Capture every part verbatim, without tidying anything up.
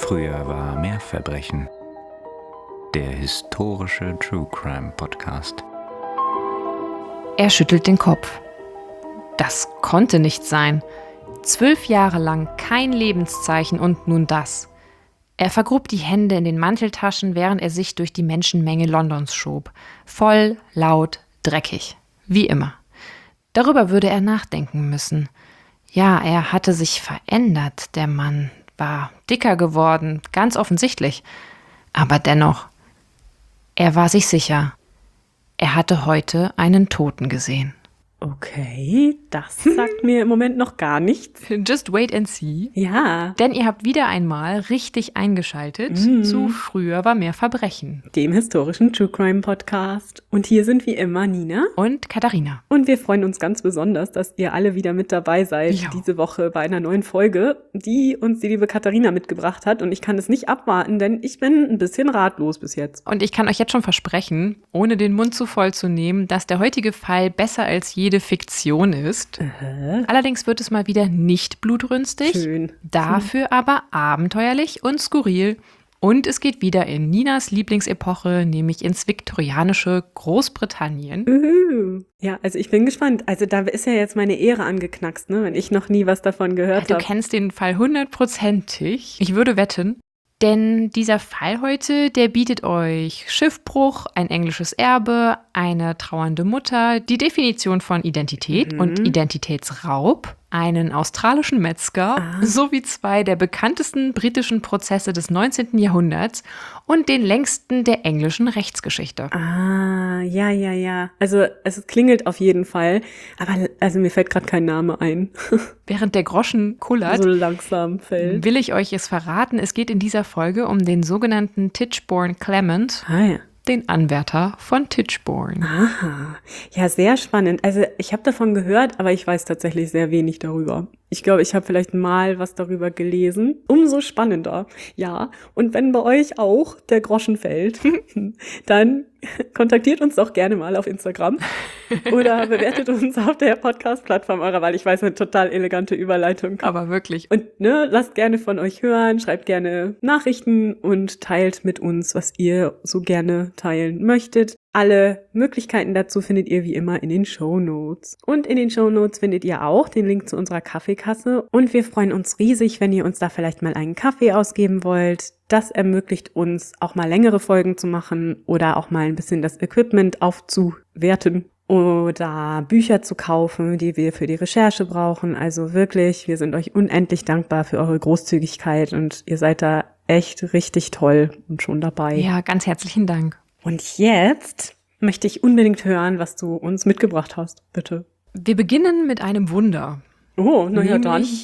Früher war mehr Verbrechen. Der historische True Crime Podcast. Er schüttelt den Kopf. Das konnte nicht sein. Zwölf Jahre lang kein Lebenszeichen und nun das. Er vergrub die Hände in den Manteltaschen, während er sich durch die Menschenmenge Londons schob. Voll, laut, dreckig. Wie immer. Darüber würde er nachdenken müssen. Ja, er hatte sich verändert, der Mann. War dicker geworden, ganz offensichtlich. Aber dennoch, er war sich sicher. Er hatte heute einen Toten gesehen. Okay, das sagt mir im Moment noch gar nichts. Just wait and see. Ja. Denn ihr habt wieder einmal richtig eingeschaltet Mhm. zu Früher war mehr Verbrechen. Dem historischen True Crime Podcast. Und hier sind wie immer Nina. Und Katharina. Und wir freuen uns ganz besonders, dass ihr alle wieder mit dabei seid Ja. diese Woche bei einer neuen Folge, die uns die liebe Katharina mitgebracht hat. Und ich kann es nicht abwarten, denn ich bin ein bisschen ratlos bis jetzt. Und ich kann euch jetzt schon versprechen, ohne den Mund zu voll zu nehmen, dass der heutige Fall besser als jede Fiktion ist. Äh, Allerdings wird es mal wieder nicht blutrünstig, schön. dafür aber abenteuerlich und skurril. Und es geht wieder in Ninas Lieblingsepoche, nämlich ins viktorianische Großbritannien. Uhu. Ja, also ich bin gespannt. Also da ist ja jetzt meine Ehre angeknackst, ne, wenn ich noch nie was davon gehört Du habe. kennst den Fall hundertprozentig. Ich würde wetten. Denn dieser Fall heute, der bietet euch Schiffbruch, ein englisches Erbe, eine trauernde Mutter, die Definition von Identität Mhm. und Identitätsraub, einen australischen Metzger Ah. sowie zwei der bekanntesten britischen Prozesse des neunzehnten Jahrhunderts und den längsten der englischen Rechtsgeschichte. Ah, ja, ja, ja. Also es klingelt auf jeden Fall. Aber also mir fällt gerade kein Name ein. Während der Groschen kullert, So langsam fällt. will ich euch es verraten. Es geht in dieser Folge um den sogenannten Tichborne Clement, Ah ja. den Anwärter von Tichborne. Aha. Ja, sehr spannend. Also ich habe davon gehört, aber ich weiß tatsächlich sehr wenig darüber. Ich glaube, ich habe vielleicht mal was darüber gelesen. Umso spannender. Ja, und wenn bei euch auch der Groschen fällt, dann kontaktiert uns doch gerne mal auf Instagram oder bewertet uns auf der Podcast-Plattform eurer Wahl. Ich weiß, eine total elegante Überleitung. Aber wirklich. Und ne, lasst gerne von euch hören, schreibt gerne Nachrichten und teilt mit uns, was ihr so gerne teilen möchtet. Alle Möglichkeiten dazu findet ihr wie immer in den Shownotes. Und in den Shownotes findet ihr auch den Link zu unserer Kaffeekasse. Und wir freuen uns riesig, wenn ihr uns da vielleicht mal einen Kaffee ausgeben wollt. Das ermöglicht uns, auch mal längere Folgen zu machen oder auch mal ein bisschen das Equipment aufzuwerten. Oder Bücher zu kaufen, die wir für die Recherche brauchen. Also wirklich, wir sind euch unendlich dankbar für eure Großzügigkeit und ihr seid da echt richtig toll und schon dabei. Ja, ganz herzlichen Dank. Und jetzt möchte ich unbedingt hören, was du uns mitgebracht hast, bitte. Wir beginnen mit einem Wunder. Oh, na ja, dann. Nämlich,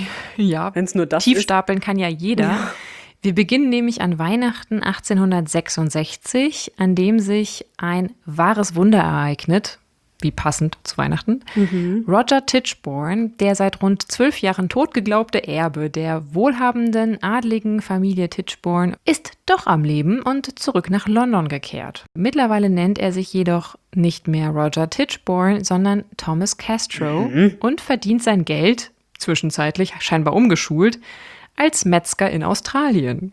ja, Wenn es nur das tiefstapeln kann ja jeder. Ja. Wir beginnen nämlich an Weihnachten achtzehnhundertsechsundsechzig, an dem sich ein wahres Wunder ereignet, wie passend zu Weihnachten. Mhm. Roger Tichborne, der seit rund zwölf Jahren tot geglaubte Erbe der wohlhabenden, adligen Familie Tichborne, ist doch am Leben und zurück nach London gekehrt. Mittlerweile nennt er sich jedoch nicht mehr Roger Tichborne, sondern Thomas Castro Mhm. und verdient sein Geld, zwischenzeitlich scheinbar umgeschult, als Metzger in Australien.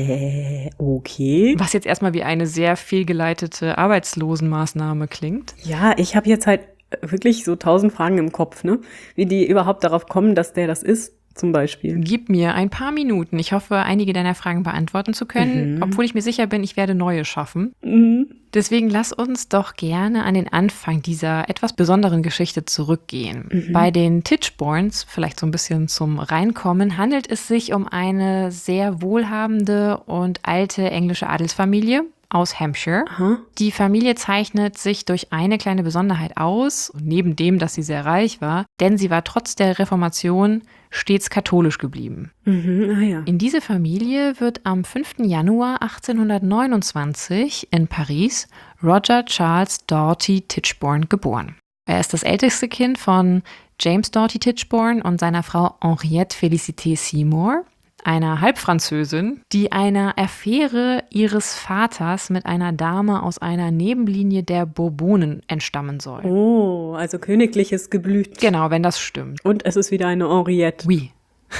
Äh, okay. Was jetzt erstmal wie eine sehr fehlgeleitete Arbeitslosenmaßnahme klingt. Ja, ich habe jetzt halt wirklich so tausend Fragen im Kopf, ne? Wie die überhaupt darauf kommen, dass der das ist, zum Beispiel. Gib mir ein paar Minuten. Ich hoffe, einige deiner Fragen beantworten zu können, Mhm. obwohl ich mir sicher bin, ich werde neue schaffen. Mhm. Deswegen lass uns doch gerne an den Anfang dieser etwas besonderen Geschichte zurückgehen. Mhm. Bei den Tichbornes, vielleicht so ein bisschen zum Reinkommen, handelt es sich um eine sehr wohlhabende und alte englische Adelsfamilie aus Hampshire. Aha. Die Familie zeichnet sich durch eine kleine Besonderheit aus, neben dem, dass sie sehr reich war, denn sie war trotz der Reformation stets katholisch geblieben. Mhm. Ah ja. In diese Familie wird am fünften Januar achtzehnhundertneunundzwanzig in Paris Roger Charles Doughty Tichborne geboren. Er ist das älteste Kind von James Doughty Tichborne und seiner Frau Henriette Félicité Seymour, einer Halbfranzösin, die einer Affäre ihres Vaters mit einer Dame aus einer Nebenlinie der Bourbonen entstammen soll. Oh, also königliches Geblüt. Genau, wenn das stimmt. Und es ist wieder eine Henriette. Oui.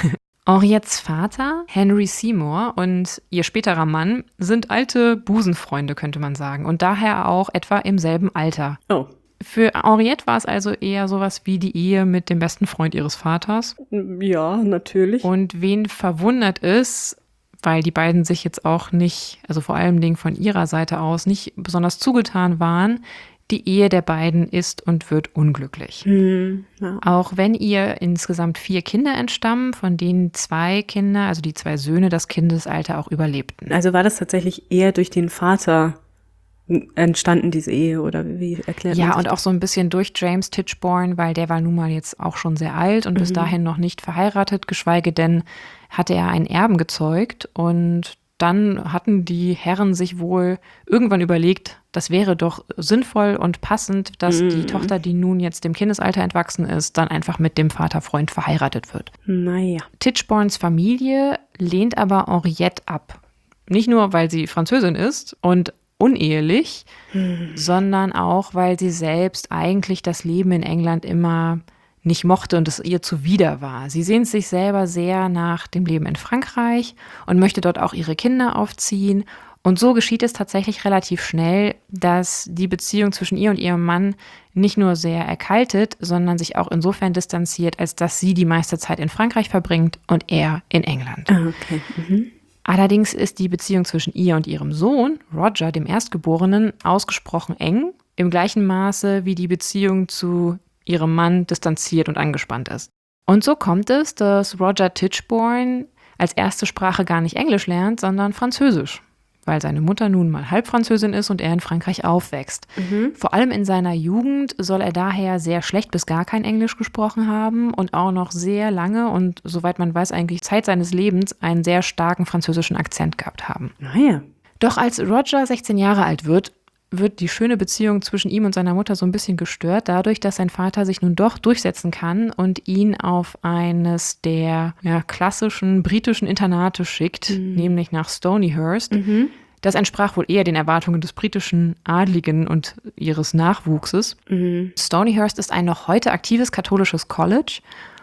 Henriettes Vater, Henry Seymour, und ihr späterer Mann sind alte Busenfreunde, könnte man sagen. Und daher auch etwa im selben Alter. Oh. Für Henriette war es also eher sowas wie die Ehe mit dem besten Freund ihres Vaters. Ja, natürlich. Und wen verwundert ist, weil die beiden sich jetzt auch nicht, also vor allem Dingen von ihrer Seite aus, nicht besonders zugetan waren, die Ehe der beiden ist und wird unglücklich. Hm, ja. Auch wenn ihr insgesamt vier Kinder entstammen, von denen zwei Kinder, also die zwei Söhne, das Kindesalter auch überlebten. Also war das tatsächlich eher durch den Vater entstanden, diese Ehe, oder wie erklärt man Ja, sich und das? auch so ein bisschen durch James Tichborne, weil der war nun mal jetzt auch schon sehr alt und bis Mhm. dahin noch nicht verheiratet, geschweige denn hatte er einen Erben gezeugt. Und dann hatten die Herren sich wohl irgendwann überlegt, das wäre doch sinnvoll und passend, dass Mhm. die Tochter, die nun jetzt dem Kindesalter entwachsen ist, dann einfach mit dem Vaterfreund verheiratet wird. Naja. Tichbornes Familie lehnt aber Henriette ab. Nicht nur, weil sie Französin ist und unehelich, sondern auch, weil sie selbst eigentlich das Leben in England immer nicht mochte und es ihr zuwider war. Sie sehnt sich selber sehr nach dem Leben in Frankreich und möchte dort auch ihre Kinder aufziehen. Und so geschieht es tatsächlich relativ schnell, dass die Beziehung zwischen ihr und ihrem Mann nicht nur sehr erkaltet, sondern sich auch insofern distanziert, als dass sie die meiste Zeit in Frankreich verbringt und er in England. Ah, okay. Mhm. Allerdings ist die Beziehung zwischen ihr und ihrem Sohn, Roger, dem Erstgeborenen, ausgesprochen eng, im gleichen Maße wie die Beziehung zu ihrem Mann distanziert und angespannt ist. Und so kommt es, dass Roger Tichborne als erste Sprache gar nicht Englisch lernt, sondern Französisch, weil seine Mutter nun mal Halbfranzösin ist und er in Frankreich aufwächst. Mhm. Vor allem in seiner Jugend soll er daher sehr schlecht bis gar kein Englisch gesprochen haben und auch noch sehr lange und soweit man weiß eigentlich Zeit seines Lebens einen sehr starken französischen Akzent gehabt haben. Naja. Doch als Roger sechzehn Jahre alt wird, wird die schöne Beziehung zwischen ihm und seiner Mutter so ein bisschen gestört, dadurch, dass sein Vater sich nun doch durchsetzen kann und ihn auf eines der ja, klassischen britischen Internate schickt, Mhm. nämlich nach Stonyhurst. Mhm. Das entsprach wohl eher den Erwartungen des britischen Adligen und ihres Nachwuchses. Mhm. Stonyhurst ist ein noch heute aktives katholisches College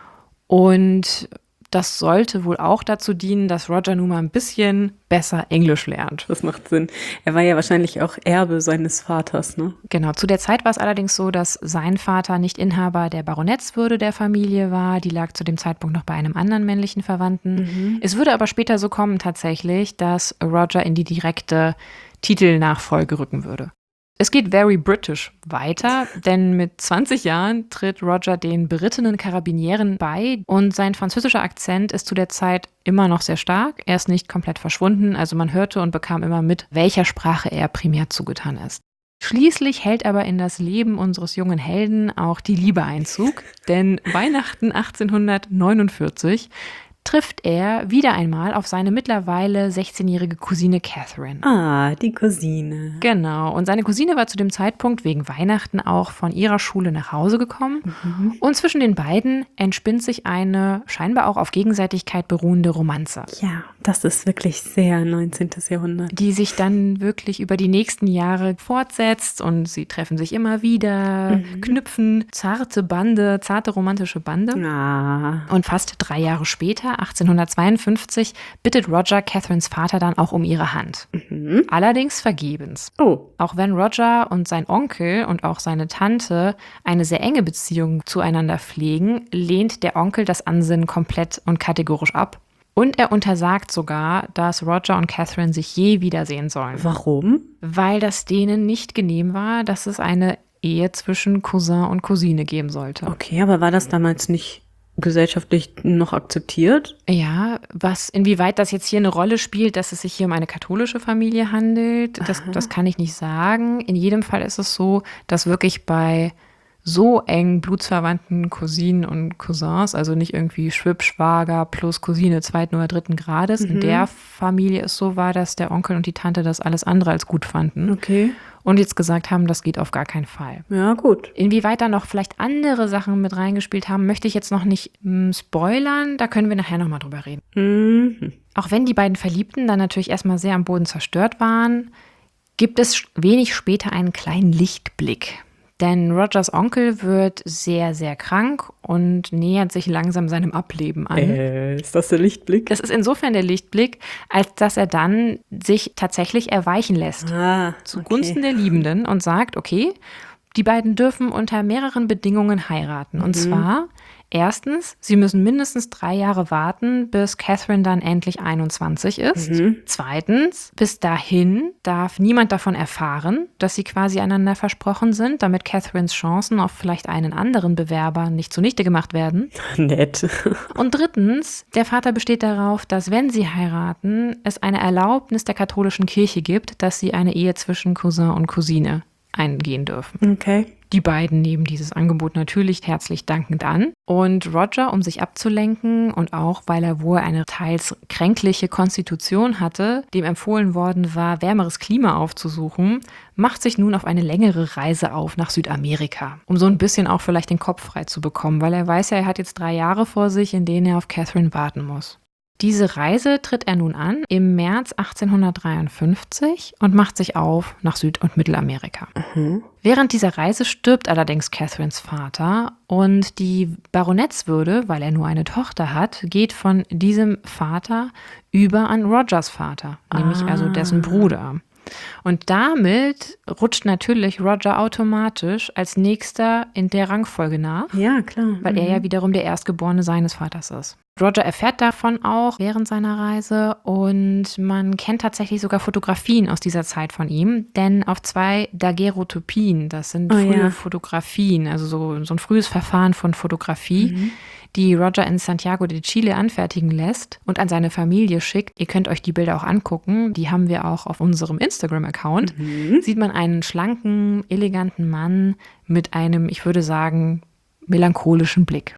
und das sollte wohl auch dazu dienen, dass Roger nun mal ein bisschen besser Englisch lernt. Das macht Sinn. Er war ja wahrscheinlich auch Erbe seines Vaters, ne? Genau, zu der Zeit war es allerdings so, dass sein Vater nicht Inhaber der Baronetswürde der Familie war. Die lag zu dem Zeitpunkt noch bei einem anderen männlichen Verwandten. Mhm. Es würde aber später so kommen tatsächlich, dass Roger in die direkte Titelnachfolge rücken würde. Es geht very British weiter, denn mit zwanzig Jahren tritt Roger den berittenen Karabinieren bei und sein französischer Akzent ist zu der Zeit immer noch sehr stark. Er ist nicht komplett verschwunden, also man hörte und bekam immer mit, welcher Sprache er primär zugetan ist. Schließlich hält aber in das Leben unseres jungen Helden auch die Liebe Einzug, denn Weihnachten achtzehnhundertneunundvierzig trifft er wieder einmal auf seine mittlerweile sechzehnjährige Cousine Catherine. Ah, die Cousine. Genau, und seine Cousine war zu dem Zeitpunkt wegen Weihnachten auch von ihrer Schule nach Hause gekommen. Mhm. Und zwischen den beiden entspinnt sich eine scheinbar auch auf Gegenseitigkeit beruhende Romanze, Ja, das ist wirklich sehr neunzehnten. Jahrhundert. die sich dann wirklich über die nächsten Jahre fortsetzt und sie treffen sich immer wieder, Mhm. knüpfen zarte Bande, zarte romantische Bande. Ah. Und fast drei Jahre später, achtzehnhundertzweiundfünfzig, bittet Roger Catherines Vater dann auch um ihre Hand. Mhm. Allerdings vergebens. Oh. Auch wenn Roger und sein Onkel und auch seine Tante eine sehr enge Beziehung zueinander pflegen, lehnt der Onkel das Ansinnen komplett und kategorisch ab. Und er untersagt sogar, dass Roger und Catherine sich je wiedersehen sollen, Warum? weil das denen nicht genehm war, dass es eine Ehe zwischen Cousin und Cousine geben sollte. Okay, aber war das damals nicht gesellschaftlich noch akzeptiert? Ja, was, inwieweit das jetzt hier eine Rolle spielt, dass es sich hier um eine katholische Familie handelt, das, Aha. das kann ich nicht sagen. In jedem Fall ist es so, dass wirklich bei so eng blutsverwandten Cousinen und Cousins, also nicht irgendwie Schwibschwager plus Cousine zweiten oder dritten Grades, in Mhm. der Familie es so war, dass der Onkel und die Tante das alles andere als gut fanden Okay. und jetzt gesagt haben, das geht auf gar keinen Fall. Ja, gut. Inwieweit da noch vielleicht andere Sachen mit reingespielt haben, möchte ich jetzt noch nicht mh, spoilern. Da können wir nachher nochmal drüber reden. Mhm. Auch wenn die beiden Verliebten dann natürlich erstmal sehr am Boden zerstört waren, gibt es wenig später einen kleinen Lichtblick. Denn Rogers Onkel wird sehr, sehr krank und nähert sich langsam seinem Ableben an. Äh, ist das der Lichtblick? Das ist insofern der Lichtblick, als dass er dann sich tatsächlich erweichen lässt. Ah, Zugunsten okay. der Liebenden und sagt, okay, die beiden dürfen unter mehreren Bedingungen heiraten. Und Mhm. zwar, erstens, sie müssen mindestens drei Jahre warten, bis Catherine dann endlich einundzwanzig ist. Mhm. Zweitens, bis dahin darf niemand davon erfahren, dass sie quasi einander versprochen sind, damit Catherines Chancen auf vielleicht einen anderen Bewerber nicht zunichte gemacht werden. Nett. Und drittens, der Vater besteht darauf, dass, wenn sie heiraten, es eine Erlaubnis der katholischen Kirche gibt, dass sie eine Ehe zwischen Cousin und Cousine eingehen dürfen. Okay. Die beiden nehmen dieses Angebot natürlich herzlich dankend an. Und Roger, um sich abzulenken und auch, weil er wohl eine teils kränkliche Konstitution hatte, dem empfohlen worden war, wärmeres Klima aufzusuchen, macht sich nun auf eine längere Reise auf nach Südamerika, um so ein bisschen auch vielleicht den Kopf frei zu bekommen, weil er weiß ja, er hat jetzt drei Jahre vor sich, in denen er auf Catherine warten muss. Diese Reise tritt er nun an im März achtzehnhundertdreiundfünfzig und macht sich auf nach Süd- und Mittelamerika. Mhm. Während dieser Reise stirbt allerdings Catherines Vater und die Baronetswürde, weil er nur eine Tochter hat, geht von diesem Vater über an Rogers Vater, nämlich Ah. also dessen Bruder. Und damit rutscht natürlich Roger automatisch als nächster in der Rangfolge nach, Ja, klar. weil er ja wiederum der Erstgeborene seines Vaters ist. Roger erfährt davon auch während seiner Reise und man kennt tatsächlich sogar Fotografien aus dieser Zeit von ihm, denn auf zwei Daguerreotypien, das sind Oh, frühe ja. Fotografien, also so, so ein frühes Verfahren von Fotografie, die Roger in Santiago de Chile anfertigen lässt und an seine Familie schickt. Ihr könnt euch die Bilder auch angucken, die haben wir auch auf unserem Instagram-Account. Mhm. Sieht man einen schlanken, eleganten Mann mit einem, ich würde sagen, melancholischen Blick.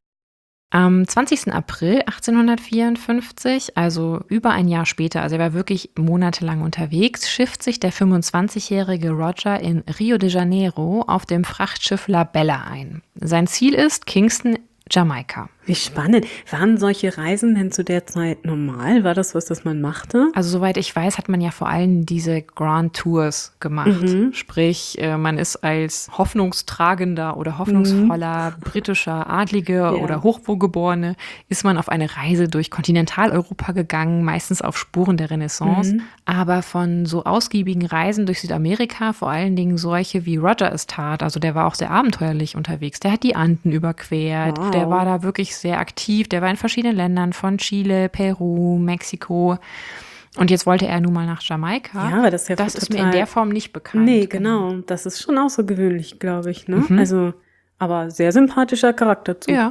Am zwanzigsten April achtzehnhundertvierundfünfzig, also über ein Jahr später, also er war wirklich monatelang unterwegs, schifft sich der fünfundzwanzigjährige Roger in Rio de Janeiro auf dem Frachtschiff La Bella ein. Sein Ziel ist Kingston, Jamaika. Wie spannend. Waren solche Reisen denn zu der Zeit normal? War das was, das man machte? Also soweit ich weiß, hat man ja vor allem diese Grand Tours gemacht. Mhm. Sprich, äh, man ist als hoffnungstragender oder hoffnungsvoller britischer Adlige oder Hochwohlgeborene, ist man auf eine Reise durch Kontinentaleuropa gegangen, meistens auf Spuren der Renaissance. Mhm. Aber von so ausgiebigen Reisen durch Südamerika, vor allen Dingen solche wie Roger es tat, also der war auch sehr abenteuerlich unterwegs. Der hat die Anden überquert, Wow. der war da wirklich sehr aktiv, der war in verschiedenen Ländern, von Chile, Peru, Mexiko. Und jetzt wollte er nun mal nach Jamaika. Ja, aber das ist ja Das ist mir total- in der Form nicht bekannt. Nee, genau. Das ist schon außergewöhnlich, glaube ich, ne? Mhm. Also, aber sehr sympathischer Charakterzug. Ja.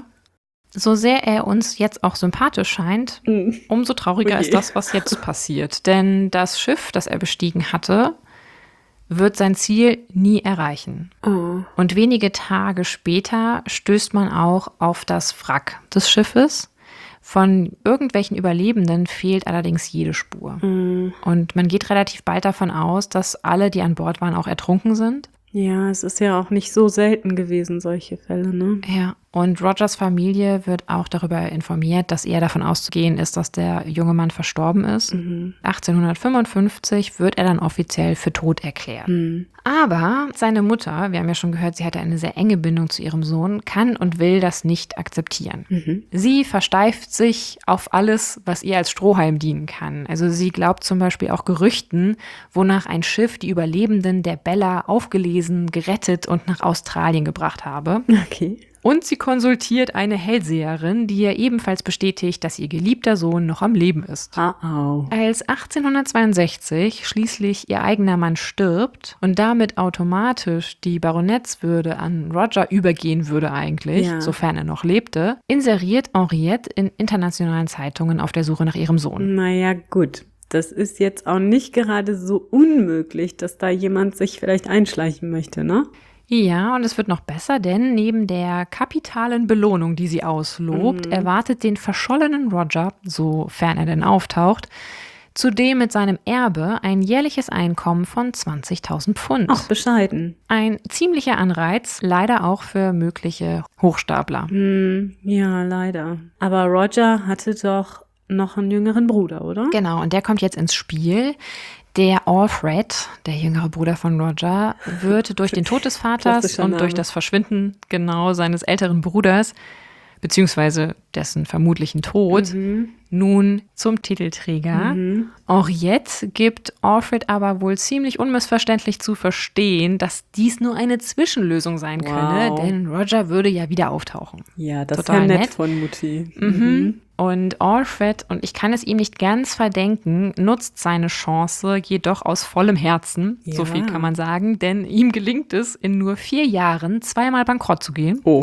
So sehr er uns jetzt auch sympathisch scheint, Mhm. umso trauriger Oje. ist das, was jetzt passiert. Denn das Schiff, das er bestiegen hatte, wird sein Ziel nie erreichen. Oh. Und wenige Tage später stößt man auch auf das Wrack des Schiffes. Von irgendwelchen Überlebenden fehlt allerdings jede Spur. Mhm. Und man geht relativ bald davon aus, dass alle, die an Bord waren, auch ertrunken sind. Ja, es ist ja auch nicht so selten gewesen, solche Fälle, ne? Ja, und Rogers Familie wird auch darüber informiert, dass eher davon auszugehen ist, dass der junge Mann verstorben ist. Mhm. achtzehnhundertfünfundfünfzig wird er dann offiziell für tot erklärt. Mhm. Aber seine Mutter, wir haben ja schon gehört, sie hatte eine sehr enge Bindung zu ihrem Sohn, kann und will das nicht akzeptieren. Mhm. Sie versteift sich auf alles, was ihr als Strohhalm dienen kann. Also sie glaubt zum Beispiel auch Gerüchten, wonach ein Schiff die Überlebenden der Bella aufgelesen, gerettet und nach Australien gebracht habe. Okay. Und sie konsultiert eine Hellseherin, die ihr ebenfalls bestätigt, dass ihr geliebter Sohn noch am Leben ist. Au. Als achtzehnhundertzweiundsechzig schließlich ihr eigener Mann stirbt und damit automatisch die Baronetswürde an Roger übergehen würde eigentlich, Ja. sofern er noch lebte, inseriert Henriette in internationalen Zeitungen auf der Suche nach ihrem Sohn. Naja, gut. Das ist jetzt auch nicht gerade so unmöglich, dass da jemand sich vielleicht einschleichen möchte, ne? Ja, und es wird noch besser, denn neben der kapitalen Belohnung, die sie auslobt, Mhm. erwartet den verschollenen Roger, sofern er denn auftaucht, zudem mit seinem Erbe ein jährliches Einkommen von zwanzigtausend Pfund. Auch bescheiden. Ein ziemlicher Anreiz, leider auch für mögliche Hochstapler. Hm, ja, leider. Aber Roger hatte doch noch einen jüngeren Bruder, oder? Genau, und der kommt jetzt ins Spiel. Der Alfred, der jüngere Bruder von Roger, wird durch den Tod des Vaters und durch das Verschwinden genau seines älteren Bruders, beziehungsweise dessen vermutlichen Tod, mhm. nun zum Titelträger. Mhm. Henriette gibt Alfred aber wohl ziemlich unmissverständlich zu verstehen, dass dies nur eine Zwischenlösung sein wow. könne, denn Roger würde ja wieder auftauchen. Ja, das Total ist ja nett, nett von Mutti. Mhm. Mhm. Und Alfred, und ich kann es ihm nicht ganz verdenken, nutzt seine Chance jedoch aus vollem Herzen, ja. so viel kann man sagen, denn ihm gelingt es, in nur vier Jahren zweimal bankrott zu gehen. Oh.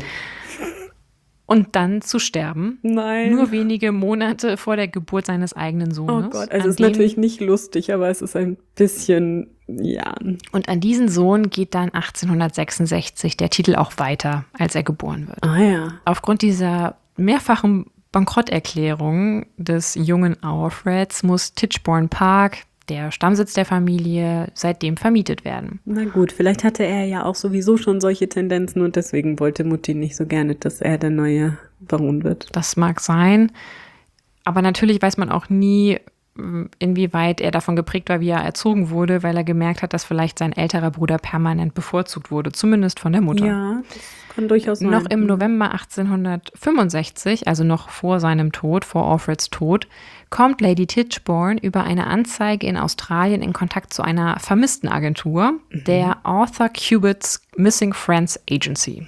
Und dann zu sterben. Nein. Nur wenige Monate vor der Geburt seines eigenen Sohnes. Oh Gott, also es ist natürlich nicht lustig, aber es ist ein bisschen, ja. Und an diesen Sohn geht dann achtzehnhundertsechsundsechzig der Titel auch weiter, als er geboren wird. Ah ja. Aufgrund dieser mehrfachen Bankrotterklärung des jungen Alfreds muss Tichborne Park, der Stammsitz der Familie, seitdem vermietet werden. Na gut, vielleicht hatte er ja auch sowieso schon solche Tendenzen und deswegen wollte Mutti nicht so gerne, dass er der neue Baron wird. Das mag sein, aber natürlich weiß man auch nie, inwieweit er davon geprägt war, wie er erzogen wurde, weil er gemerkt hat, dass vielleicht sein älterer Bruder permanent bevorzugt wurde, zumindest von der Mutter. Ja, das kann durchaus sein. Noch im November achtzehnhundertfünfundsechzig, also noch vor seinem Tod, vor Alfreds Tod, kommt Lady Tichborne über eine Anzeige in Australien in Kontakt zu einer Vermisstenagentur, mhm. der Arthur Cubitt's Missing Friends Agency.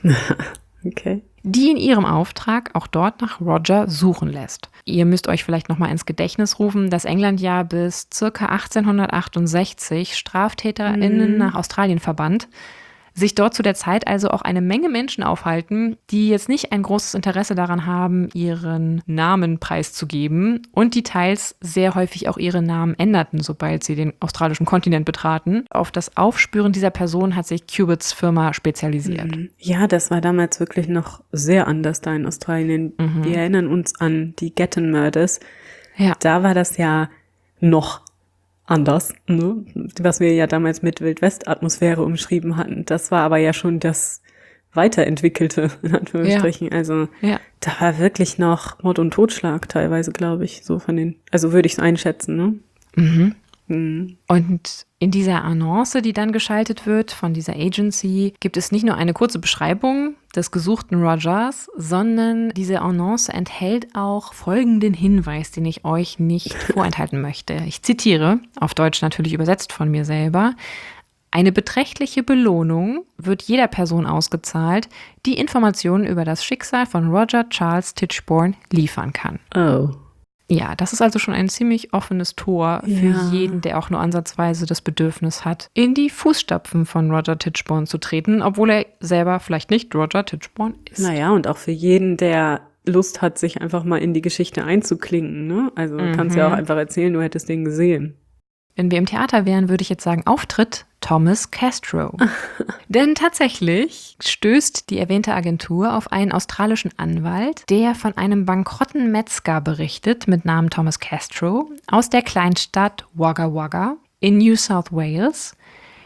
Okay. Die in ihrem Auftrag auch dort nach Roger suchen lässt. Ihr müsst euch vielleicht noch mal ins Gedächtnis rufen, dass England ja bis ca. achtzehnhundertachtundsechzig StraftäterInnen mhm. nach Australien verband. Sich dort zu der Zeit also auch eine Menge Menschen aufhalten, die jetzt nicht ein großes Interesse daran haben, ihren Namen preiszugeben und die teils sehr häufig auch ihre Namen änderten, sobald sie den australischen Kontinent betraten. Auf das Aufspüren dieser Person hat sich Cubitt's Firma spezialisiert. Ja, das war damals wirklich noch sehr anders da in Australien. Mhm. Wir erinnern uns an die Gatton Murders. Ja. Da war das ja noch anders, ne? Was wir ja damals mit Wildwest-Atmosphäre umschrieben hatten. Das war aber ja schon das Weiterentwickelte, in Anführungsstrichen. Ja. Also ja. da war wirklich noch Mord und Totschlag teilweise, glaube ich, so von den, also würde ich es einschätzen, ne? Mhm. Mhm. Und in dieser Annonce, die dann geschaltet wird von dieser Agency, gibt es nicht nur eine kurze Beschreibung des gesuchten Rogers, sondern diese Annonce enthält auch folgenden Hinweis, den ich euch nicht vorenthalten möchte. Ich zitiere, auf Deutsch natürlich übersetzt von mir selber: Eine beträchtliche Belohnung wird jeder Person ausgezahlt, die Informationen über das Schicksal von Roger Charles Tichborne liefern kann. Oh. Ja, das ist also schon ein ziemlich offenes Tor für ja. jeden, der auch nur ansatzweise das Bedürfnis hat, in die Fußstapfen von Roger Tichborne zu treten, obwohl er selber vielleicht nicht Roger Tichborne ist. Naja, und auch für jeden, der Lust hat, sich einfach mal in die Geschichte einzuklinken, ne? Also du mhm. kannst ja auch einfach erzählen, du hättest den gesehen. Wenn wir im Theater wären, würde ich jetzt sagen, Auftritt Thomas Castro. Denn tatsächlich stößt die erwähnte Agentur auf einen australischen Anwalt, der von einem bankrotten Metzger berichtet mit Namen Thomas Castro aus der Kleinstadt Wagga Wagga in New South Wales,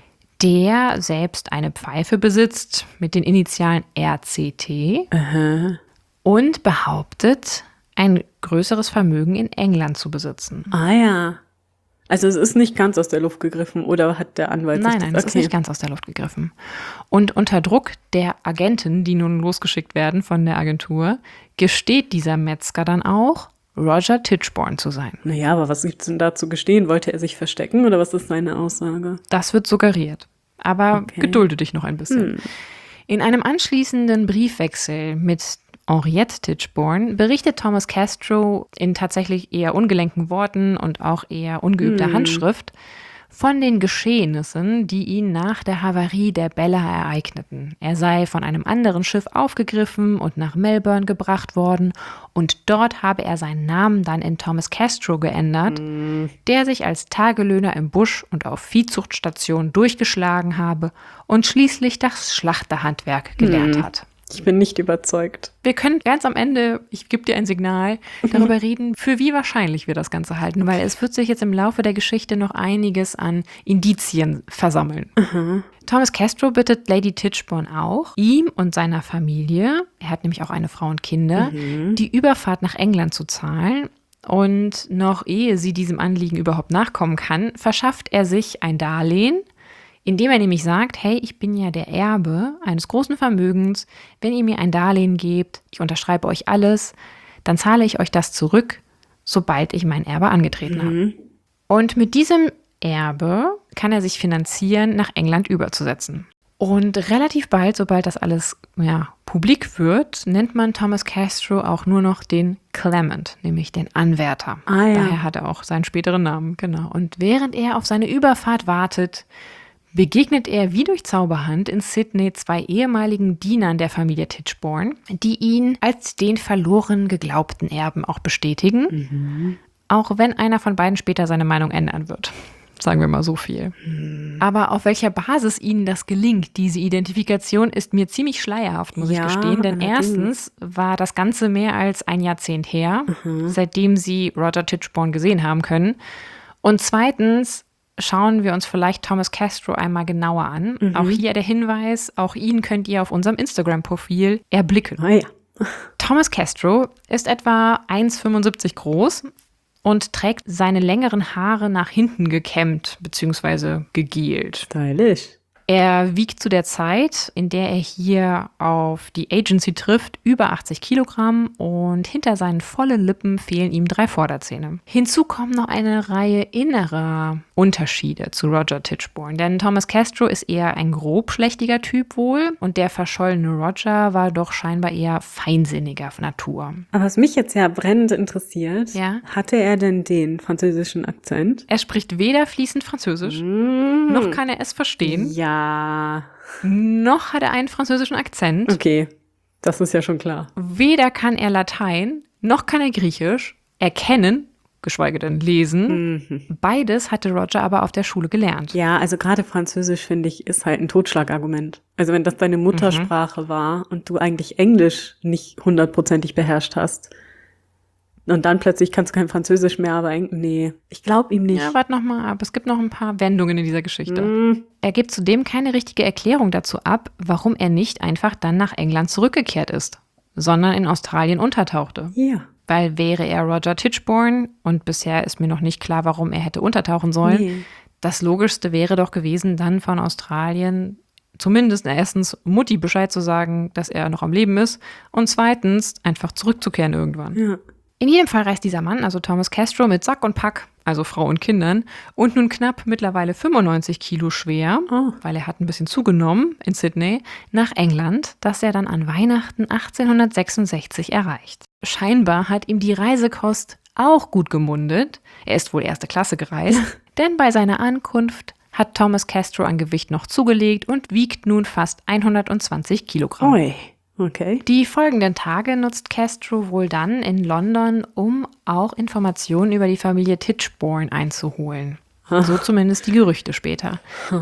der selbst eine Pfeife besitzt mit den Initialen R C T uh-huh. und behauptet, ein größeres Vermögen in England zu besitzen. Ah ja. Also es ist nicht ganz aus der Luft gegriffen, oder hat der Anwalt Nein, sich nein, das, es okay. ist nicht ganz aus der Luft gegriffen. Und unter Druck der Agenten, die nun losgeschickt werden von der Agentur, gesteht dieser Metzger dann auch, Roger Tichborne zu sein. Naja, aber was gibt's denn da zu gestehen? Wollte er sich verstecken oder was ist seine Aussage? Das wird suggeriert. Aber okay. gedulde dich noch ein bisschen. Hm. In einem anschließenden Briefwechsel mit Henriette Tichborne berichtet Thomas Castro in tatsächlich eher ungelenken Worten und auch eher ungeübter hm. Handschrift von den Geschehnissen, die ihn nach der Havarie der Bella ereigneten. Er sei von einem anderen Schiff aufgegriffen und nach Melbourne gebracht worden und dort habe er seinen Namen dann in Thomas Castro geändert, hm. der sich als Tagelöhner im Busch und auf Viehzuchtstationen durchgeschlagen habe und schließlich das Schlachterhandwerk gelernt hm. hat. Ich bin nicht überzeugt. Wir können ganz am Ende, ich gebe dir ein Signal, darüber reden, für wie wahrscheinlich wir das Ganze halten, weil es wird sich jetzt im Laufe der Geschichte noch einiges an Indizien versammeln. Mhm. Thomas Castro bittet Lady Tichborne auch, ihm und seiner Familie, er hat nämlich auch eine Frau und Kinder, mhm. die Überfahrt nach England zu zahlen, Und noch ehe sie diesem Anliegen überhaupt nachkommen kann, verschafft er sich ein Darlehen, indem er nämlich sagt, hey, ich bin ja der Erbe eines großen Vermögens. Wenn ihr mir ein Darlehen gebt, ich unterschreibe euch alles, dann zahle ich euch das zurück, sobald ich mein Erbe angetreten habe. Mhm. Und mit diesem Erbe kann er sich finanzieren, nach England überzusetzen. Und relativ bald, sobald das alles ja, publik wird, nennt man Thomas Castro auch nur noch den Clement, nämlich den Anwärter. Ah, ja. Daher hat er auch seinen späteren Namen, genau. Und während er auf seine Überfahrt wartet, begegnet er wie durch Zauberhand in Sydney zwei ehemaligen Dienern der Familie Tichborne, die ihn als den verloren geglaubten Erben auch bestätigen, Mhm. auch wenn einer von beiden später seine Meinung ändern wird. Sagen wir mal so viel. Mhm. Aber auf welcher Basis ihnen das gelingt, diese Identifikation, ist mir ziemlich schleierhaft, muss Ja, ich gestehen. Denn allerdings. erstens war das Ganze mehr als ein Jahrzehnt her, Mhm. seitdem sie Roger Tichborne gesehen haben können. Und zweitens schauen wir uns vielleicht Thomas Castro einmal genauer an. Mhm. Auch hier der Hinweis, auch ihn könnt ihr auf unserem Instagram-Profil erblicken. Ah ja. Thomas Castro ist etwa eins Komma fünfundsiebzig groß und trägt seine längeren Haare nach hinten gekämmt bzw. gegelt. Stylisch. Er wiegt zu der Zeit, in der er hier auf die Agency trifft, über achtzig Kilogramm und hinter seinen vollen Lippen fehlen ihm drei Vorderzähne. Hinzu kommen noch eine Reihe innerer Unterschiede zu Roger Tichborne, denn Thomas Castro ist eher ein grobschlächtiger Typ wohl und der verschollene Roger war doch scheinbar eher feinsinniger Natur. Aber was mich jetzt ja brennend interessiert, Ja? hatte er denn den französischen Akzent? Er spricht weder fließend Französisch, Mhm. noch kann er es verstehen, Ja. noch hat er einen französischen Akzent. Okay, das ist ja schon klar. Weder kann er Latein, noch kann er Griechisch erkennen, geschweige denn lesen. Mhm. Beides hatte Roger aber auf der Schule gelernt. Ja, also gerade Französisch, finde ich, ist halt ein Totschlagargument. Also wenn das deine Muttersprache war und du eigentlich Englisch nicht hundertprozentig beherrscht hast und dann plötzlich kannst du kein Französisch mehr, aber Englisch, nee, ich glaube ihm nicht. Ja, warte noch mal ab. Es gibt noch ein paar Wendungen in dieser Geschichte. Mhm. Er gibt zudem keine richtige Erklärung dazu ab, warum er nicht einfach dann nach England zurückgekehrt ist, sondern in Australien untertauchte. Ja. Weil wäre er Roger Tichborne, und bisher ist mir noch nicht klar, warum er hätte untertauchen sollen, Nee. das Logischste wäre doch gewesen, dann von Australien zumindest erstens Mutti Bescheid zu sagen, dass er noch am Leben ist und zweitens einfach zurückzukehren irgendwann. Ja. In jedem Fall reist dieser Mann, also Thomas Castro, mit Sack und Pack, also Frau und Kindern, und nun knapp mittlerweile fünfundneunzig Kilo schwer, Oh. weil er hat ein bisschen zugenommen in Sydney, nach England, das er dann an Weihnachten achtzehnhundertsechsundsechzig erreicht. Scheinbar hat ihm die Reisekost auch gut gemundet. Er ist wohl erste Klasse gereist, denn bei seiner Ankunft hat Thomas Castro an Gewicht noch zugelegt und wiegt nun fast hundertzwanzig Kilogramm. Oi. Okay. Die folgenden Tage nutzt Castro wohl dann in London, um auch Informationen über die Familie Tichborne einzuholen. So zumindest die Gerüchte später.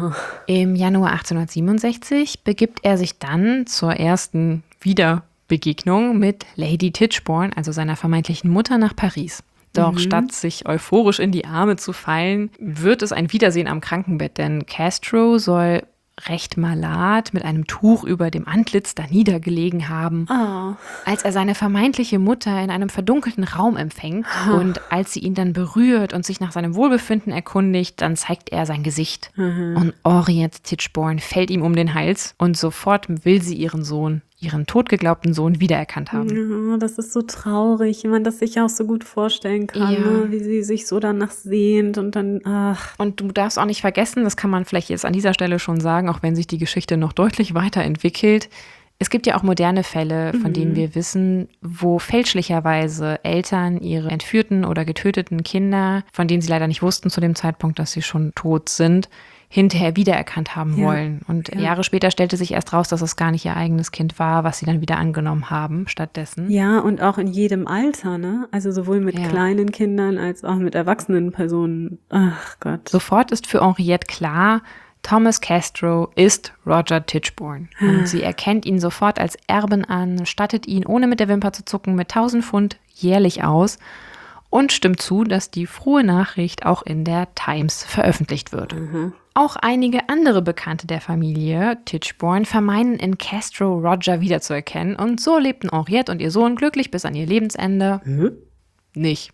Im Januar achtzehnhundertsiebenundsechzig begibt er sich dann zur ersten Wiederbegegnung mit Lady Tichborne, also seiner vermeintlichen Mutter, nach Paris. Doch Mhm. statt sich euphorisch in die Arme zu fallen, wird es ein Wiedersehen am Krankenbett, denn Castro soll recht malat mit einem Tuch über dem Antlitz da niedergelegen haben, Ah. als er seine vermeintliche Mutter in einem verdunkelten Raum empfängt. Und als sie ihn dann berührt und sich nach seinem Wohlbefinden erkundigt, dann zeigt er sein Gesicht. Mhm. Und Henriette Tichborne fällt ihm um den Hals und sofort will sie ihren Sohn, ihren totgeglaubten Sohn, wiedererkannt haben. Ja, das ist so traurig, wenn man das sich auch so gut vorstellen kann, Ja. ne? Wie sie sich so danach sehnt und dann, ach. Und du darfst auch nicht vergessen, das kann man vielleicht jetzt an dieser Stelle schon sagen, auch wenn sich die Geschichte noch deutlich weiterentwickelt. Es gibt ja auch moderne Fälle, von Mhm. denen wir wissen, wo fälschlicherweise Eltern ihre entführten oder getöteten Kinder, von denen sie leider nicht wussten zu dem Zeitpunkt, dass sie schon tot sind, hinterher wiedererkannt haben Ja. wollen. Und Ja. Jahre später stellte sich erst raus, dass es gar nicht ihr eigenes Kind war, was sie dann wieder angenommen haben stattdessen. Ja, und auch in jedem Alter, ne? Also sowohl mit Ja. kleinen Kindern als auch mit erwachsenen Personen. Ach Gott. Sofort ist für Henriette klar, Thomas Castro ist Roger Tichborne. Und sie erkennt ihn sofort als Erben an, stattet ihn, ohne mit der Wimper zu zucken, mit tausend Pfund jährlich aus und stimmt zu, dass die frohe Nachricht auch in der Times veröffentlicht wird. Mhm. Auch einige andere Bekannte der Familie Tichborne vermeinen in Castro Roger wiederzuerkennen und so lebten Henriette und ihr Sohn glücklich bis an ihr Lebensende. Mhm. nicht.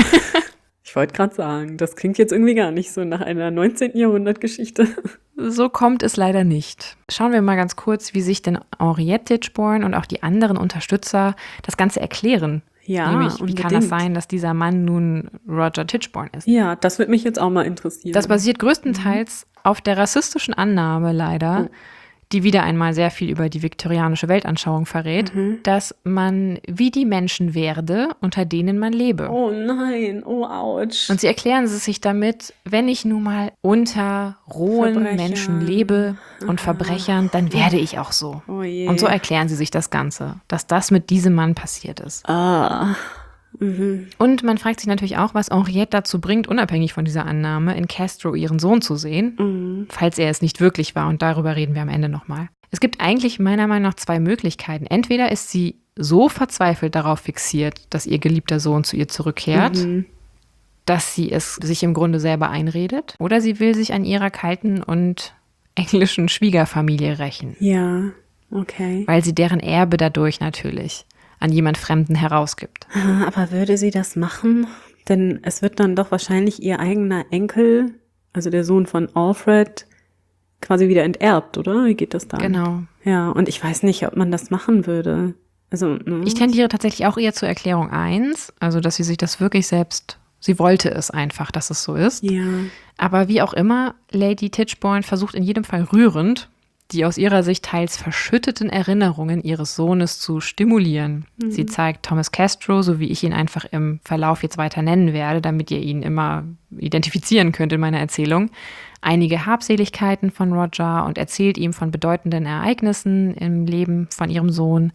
Ich wollte gerade sagen, das klingt jetzt irgendwie gar nicht so nach einer neunzehnten. Jahrhundert-Geschichte. So kommt es leider nicht. Schauen wir mal ganz kurz, wie sich denn Henriette Tichborne und auch die anderen Unterstützer das Ganze erklären. Ja, Nämlich, wie unbedingt. kann das sein, dass dieser Mann nun Roger Tichborne ist? Ja, das würde mich jetzt auch mal interessieren. Das basiert größtenteils mhm. auf der rassistischen Annahme leider, oh. die wieder einmal sehr viel über die viktorianische Weltanschauung verrät, mhm. dass man wie die Menschen werde, unter denen man lebe. Oh nein, oh ouch. Und sie erklären es sich damit, wenn ich nun mal unter rohen Verbrechern. Menschen lebe und Aha. Verbrechern, dann werde ich auch so. Oh je. Und so erklären sie sich das Ganze, dass das mit diesem Mann passiert ist. Ah. Mhm. Und man fragt sich natürlich auch, was Henriette dazu bringt, unabhängig von dieser Annahme, in Castro ihren Sohn zu sehen, mhm. falls er es nicht wirklich war. Und darüber reden wir am Ende nochmal. Es gibt eigentlich meiner Meinung nach zwei Möglichkeiten. Entweder ist sie so verzweifelt darauf fixiert, dass ihr geliebter Sohn zu ihr zurückkehrt, mhm. dass sie es sich im Grunde selber einredet. Oder sie will sich an ihrer kalten und englischen Schwiegerfamilie rächen. Ja, okay. Weil sie deren Erbe dadurch natürlich an jemand Fremden herausgibt. Aber würde sie das machen? Denn es wird dann doch wahrscheinlich ihr eigener Enkel, also der Sohn von Alfred, quasi wieder enterbt, oder? Wie geht das dann? Genau. Ja, und ich weiß nicht, ob man das machen würde. Also, ne? Ich tendiere tatsächlich auch eher zur Erklärung eins, also dass sie sich das wirklich selbst, sie wollte es einfach, dass es so ist. Ja. Aber wie auch immer, Lady Tichborne versucht in jedem Fall rührend, die aus ihrer Sicht teils verschütteten Erinnerungen ihres Sohnes zu stimulieren. Mhm. Sie zeigt Thomas Castro, so wie ich ihn einfach im Verlauf jetzt weiter nennen werde, damit ihr ihn immer identifizieren könnt in meiner Erzählung, einige Habseligkeiten von Roger und erzählt ihm von bedeutenden Ereignissen im Leben von ihrem Sohn.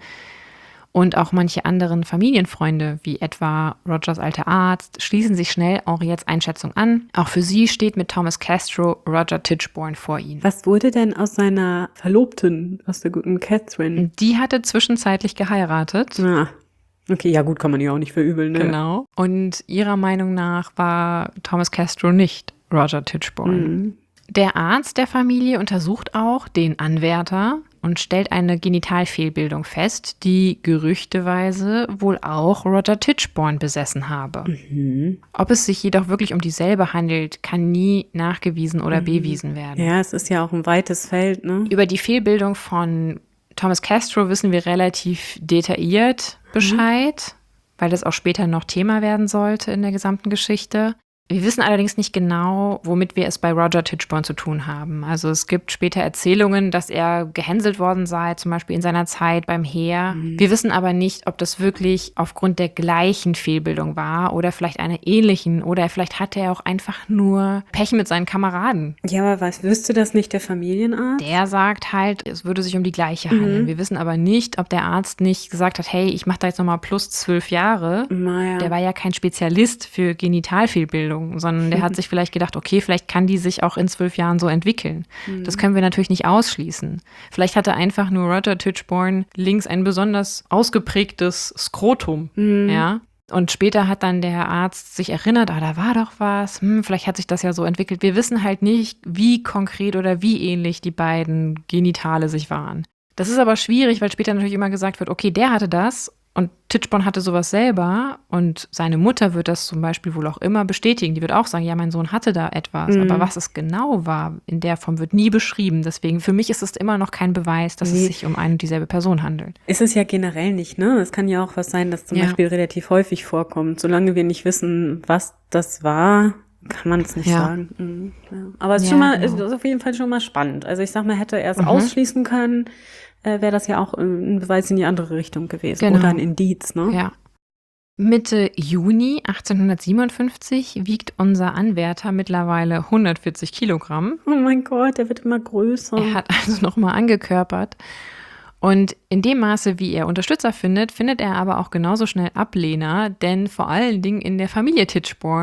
Und auch manche anderen Familienfreunde, wie etwa Rogers alter Arzt, schließen sich schnell Henriettes Einschätzung an. Auch für sie steht mit Thomas Castro Roger Tichborne vor ihnen. Was wurde denn aus seiner Verlobten, aus der guten Catherine? Die hatte zwischenzeitlich geheiratet. Ah, okay, ja gut, kann man ja auch nicht verübeln, ne? Genau. Und ihrer Meinung nach war Thomas Castro nicht Roger Tichborne. Mhm. Der Arzt der Familie untersucht auch den Anwärter und stellt eine Genitalfehlbildung fest, die gerüchteweise wohl auch Roger Tichborne besessen habe. Mhm. Ob es sich jedoch wirklich um dieselbe handelt, kann nie nachgewiesen oder mhm. bewiesen werden. Ja, es ist ja auch ein weites Feld, ne? Über die Fehlbildung von Thomas Castro wissen wir relativ detailliert Bescheid, mhm. weil das auch später noch Thema werden sollte in der gesamten Geschichte. Wir wissen allerdings nicht genau, womit wir es bei Roger Tichborne zu tun haben. Also es gibt später Erzählungen, dass er gehänselt worden sei, zum Beispiel in seiner Zeit beim Heer. Mhm. Wir wissen aber nicht, ob das wirklich aufgrund der gleichen Fehlbildung war oder vielleicht einer ähnlichen. Oder vielleicht hatte er auch einfach nur Pech mit seinen Kameraden. Ja, aber was, wüsste das nicht der Familienarzt? Der sagt halt, es würde sich um die gleiche handeln. Mhm. Wir wissen aber nicht, ob der Arzt nicht gesagt hat, hey, ich mache da jetzt nochmal plus zwölf Jahre. Naja. Der war ja kein Spezialist für Genitalfehlbildung, sondern der hat sich vielleicht gedacht, okay, vielleicht kann die sich auch in zwölf Jahren so entwickeln. Mhm. Das können wir natürlich nicht ausschließen. Vielleicht hatte einfach nur Roger Tichborne links ein besonders ausgeprägtes Skrotum, mhm. ja. Und später hat dann der Arzt sich erinnert, ah, da war doch was, hm, vielleicht hat sich das ja so entwickelt. Wir wissen halt nicht, wie konkret oder wie ähnlich die beiden Genitale sich waren. Das ist aber schwierig, weil später natürlich immer gesagt wird, okay, der hatte das und Tichborne hatte sowas selber und seine Mutter wird das zum Beispiel wohl auch immer bestätigen. Die wird auch sagen, ja, mein Sohn hatte da etwas. Mhm. Aber was es genau war, in der Form wird nie beschrieben. Deswegen, für mich ist es immer noch kein Beweis, dass nee. es sich um eine und dieselbe Person handelt. Ist es ja generell nicht, ne? Es kann ja auch was sein, das zum ja. Beispiel relativ häufig vorkommt. Solange wir nicht wissen, was das war, kann man es nicht ja. sagen. Mhm. Ja. Aber es ist, ja, schon mal, genau. ist auf jeden Fall schon mal spannend. Also ich sag mal, hätte er es mhm. ausschließen können, äh, wäre das ja auch ein Beweis in die andere Richtung gewesen. Genau. Oder ein Indiz, ne? Ja. Mitte Juni achtzehnhundertsiebenundfünfzig wiegt unser Anwärter mittlerweile hundertvierzig Kilogramm. Oh mein Gott, der wird immer größer. Er hat also nochmal angekörpert. Und in dem Maße, wie er Unterstützer findet, findet er aber auch genauso schnell Ablehner, denn vor allen Dingen in der Familie Tichborne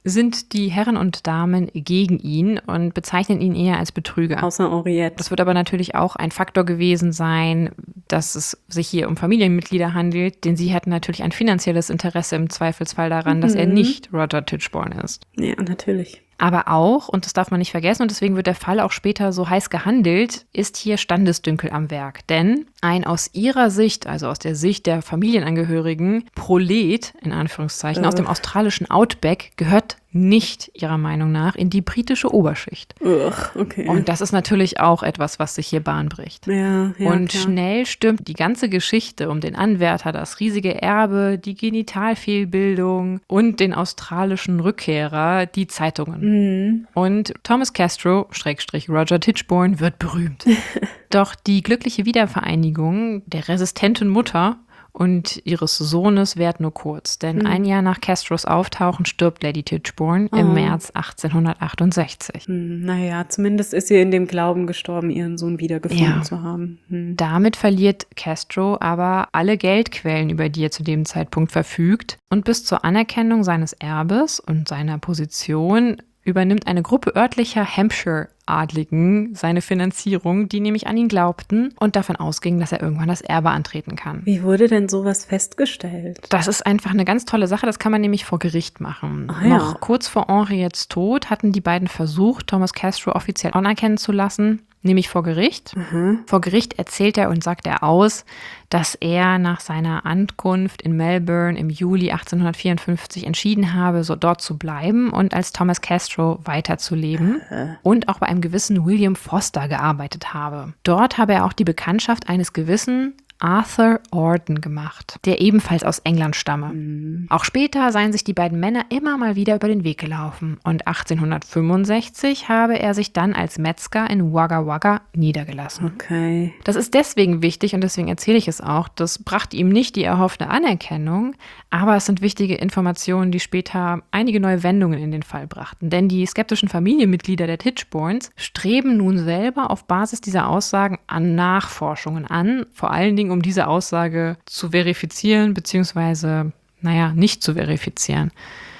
sind die Herren und Damen gegen ihn und bezeichnen ihn eher als Betrüger. Außer Henriette. Das wird aber natürlich auch ein Faktor gewesen sein, dass es sich hier um Familienmitglieder handelt, denn sie hatten natürlich ein finanzielles Interesse im Zweifelsfall daran, mhm. dass er nicht Roger Tichborne ist. Ja, natürlich. Aber auch, und das darf man nicht vergessen, und deswegen wird der Fall auch später so heiß gehandelt, ist hier Standesdünkel am Werk. Denn ein aus ihrer Sicht, also aus der Sicht der Familienangehörigen, Prolet, in Anführungszeichen, Ugh. aus dem australischen Outback gehört nicht ihrer Meinung nach in die britische Oberschicht. Ugh, okay. Und das ist natürlich auch etwas, was sich hier Bahn bricht. Ja, ja, und klar. Schnell stürmt die ganze Geschichte um den Anwärter, das riesige Erbe, die Genitalfehlbildung und den australischen Rückkehrer, die Zeitungen. Mhm. Und Thomas Castro, Schrägstrich Roger Tichborne, wird berühmt. Doch die glückliche Wiedervereinigung der resistenten Mutter und ihres Sohnes währt nur kurz, denn mhm. ein Jahr nach Castros Auftauchen stirbt Lady Tichborne oh. im März achtzehnhundertachtundsechzig. Hm, naja, zumindest ist sie in dem Glauben gestorben, ihren Sohn wiedergefunden ja. zu haben. Hm. Damit verliert Castro aber alle Geldquellen, über die er zu dem Zeitpunkt verfügt, und bis zur Anerkennung seines Erbes und seiner Position übernimmt eine Gruppe örtlicher Hampshire-Adligen seine Finanzierung, die nämlich an ihn glaubten und davon ausgingen, dass er irgendwann das Erbe antreten kann. Wie wurde denn sowas festgestellt? Das ist einfach eine ganz tolle Sache, das kann man nämlich vor Gericht machen. Ach ja. Noch kurz vor Henriettes Tod hatten die beiden versucht, Thomas Castro offiziell anerkennen zu lassen, nämlich vor Gericht. Mhm. Vor Gericht erzählt er und sagt er aus, dass er nach seiner Ankunft in Melbourne im Juli achtzehnhundertvierundfünfzig entschieden habe, so dort zu bleiben und als Thomas Castro weiterzuleben mhm. und auch bei einem gewissen William Foster gearbeitet habe. Dort habe er auch die Bekanntschaft eines gewissen Arthur Orton gemacht, der ebenfalls aus England stamme. Mhm. Auch später seien sich die beiden Männer immer mal wieder über den Weg gelaufen und achtzehnhundertfünfundsechzig habe er sich dann als Metzger in Wagga Wagga niedergelassen. Okay. Das ist deswegen wichtig und deswegen erzähle ich es auch. Das brachte ihm nicht die erhoffte Anerkennung, aber es sind wichtige Informationen, die später einige neue Wendungen in den Fall brachten. Denn die skeptischen Familienmitglieder der Tichbornes streben nun selber auf Basis dieser Aussagen an Nachforschungen an, vor allen Dingen um diese Aussage zu verifizieren, beziehungsweise, naja, nicht zu verifizieren.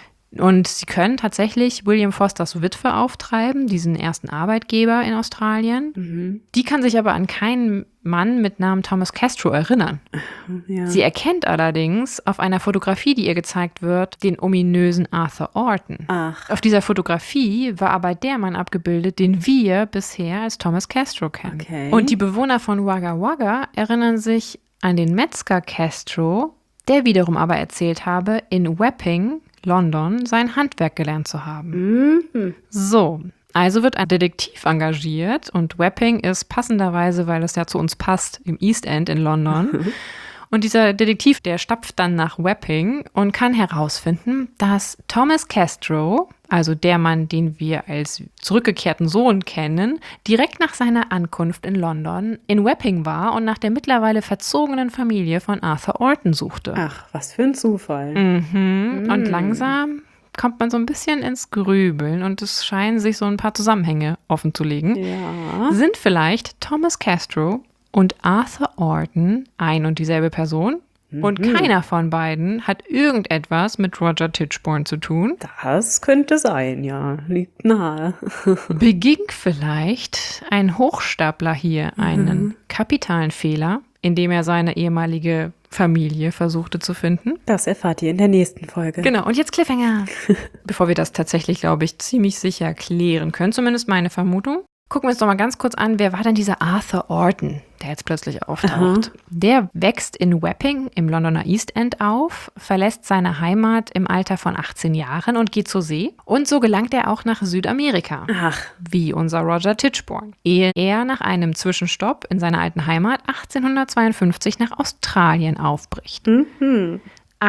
Und sie können tatsächlich William Fosters Witwe auftreiben, diesen ersten Arbeitgeber in Australien. Mhm. Die kann sich aber an keinen Mann mit Namen Thomas Castro erinnern. Ja. Sie erkennt allerdings auf einer Fotografie, die ihr gezeigt wird, den ominösen Arthur Orton. Ach. Auf dieser Fotografie war aber der Mann abgebildet, den wir bisher als Thomas Castro kennen. Okay. Und die Bewohner von Wagga Wagga erinnern sich an den Metzger Castro, der wiederum aber erzählt habe, in Wapping, London, sein Handwerk gelernt zu haben. Mhm. So, also wird ein Detektiv engagiert und Wapping ist passenderweise, weil es ja zu uns passt, im East End in London. Und dieser Detektiv, der stapft dann nach Wapping und kann herausfinden, dass Thomas Castro, also der Mann, den wir als zurückgekehrten Sohn kennen, direkt nach seiner Ankunft in London in Wapping war und nach der mittlerweile verzogenen Familie von Arthur Orton suchte. Ach, was für ein Zufall. Mhm. Mm. Und langsam kommt man so ein bisschen ins Grübeln und es scheinen sich so ein paar Zusammenhänge offenzulegen. Ja. Sind vielleicht Thomas Castro und Arthur Orton ein und dieselbe Person? Mhm. Und keiner von beiden hat irgendetwas mit Roger Tichborne zu tun? Das könnte sein, ja. Liegt nahe. Beging vielleicht ein Hochstapler hier mhm. einen kapitalen Fehler, indem er seine ehemalige Familie versuchte zu finden? Das erfahrt ihr in der nächsten Folge. Genau, und jetzt Cliffhanger. Bevor wir das tatsächlich, glaube ich, ziemlich sicher klären können, zumindest meine Vermutung, gucken wir uns doch mal ganz kurz an, wer war denn dieser Arthur Orton, der jetzt plötzlich auftaucht? Aha. Der wächst in Wapping im Londoner East End auf, verlässt seine Heimat im Alter von achtzehn Jahren und geht zur See. Und so gelangt er auch nach Südamerika, Ach. wie unser Roger Tichborne, ehe er nach einem Zwischenstopp in seiner alten Heimat achtzehnhundertzweiundfünfzig nach Australien aufbricht. Mhm.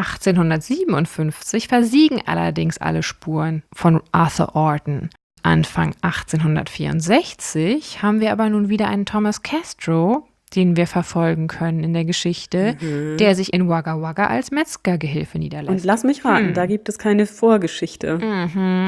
achtzehnhundertsiebenundfünfzig versiegen allerdings alle Spuren von Arthur Orton. Anfang achtzehnhundertvierundsechzig haben wir aber nun wieder einen Thomas Castro, den wir verfolgen können in der Geschichte, mhm. der sich in Wagga Wagga als Metzgergehilfe niederlässt. Und lass mich raten, hm. da gibt es keine Vorgeschichte. Mhm.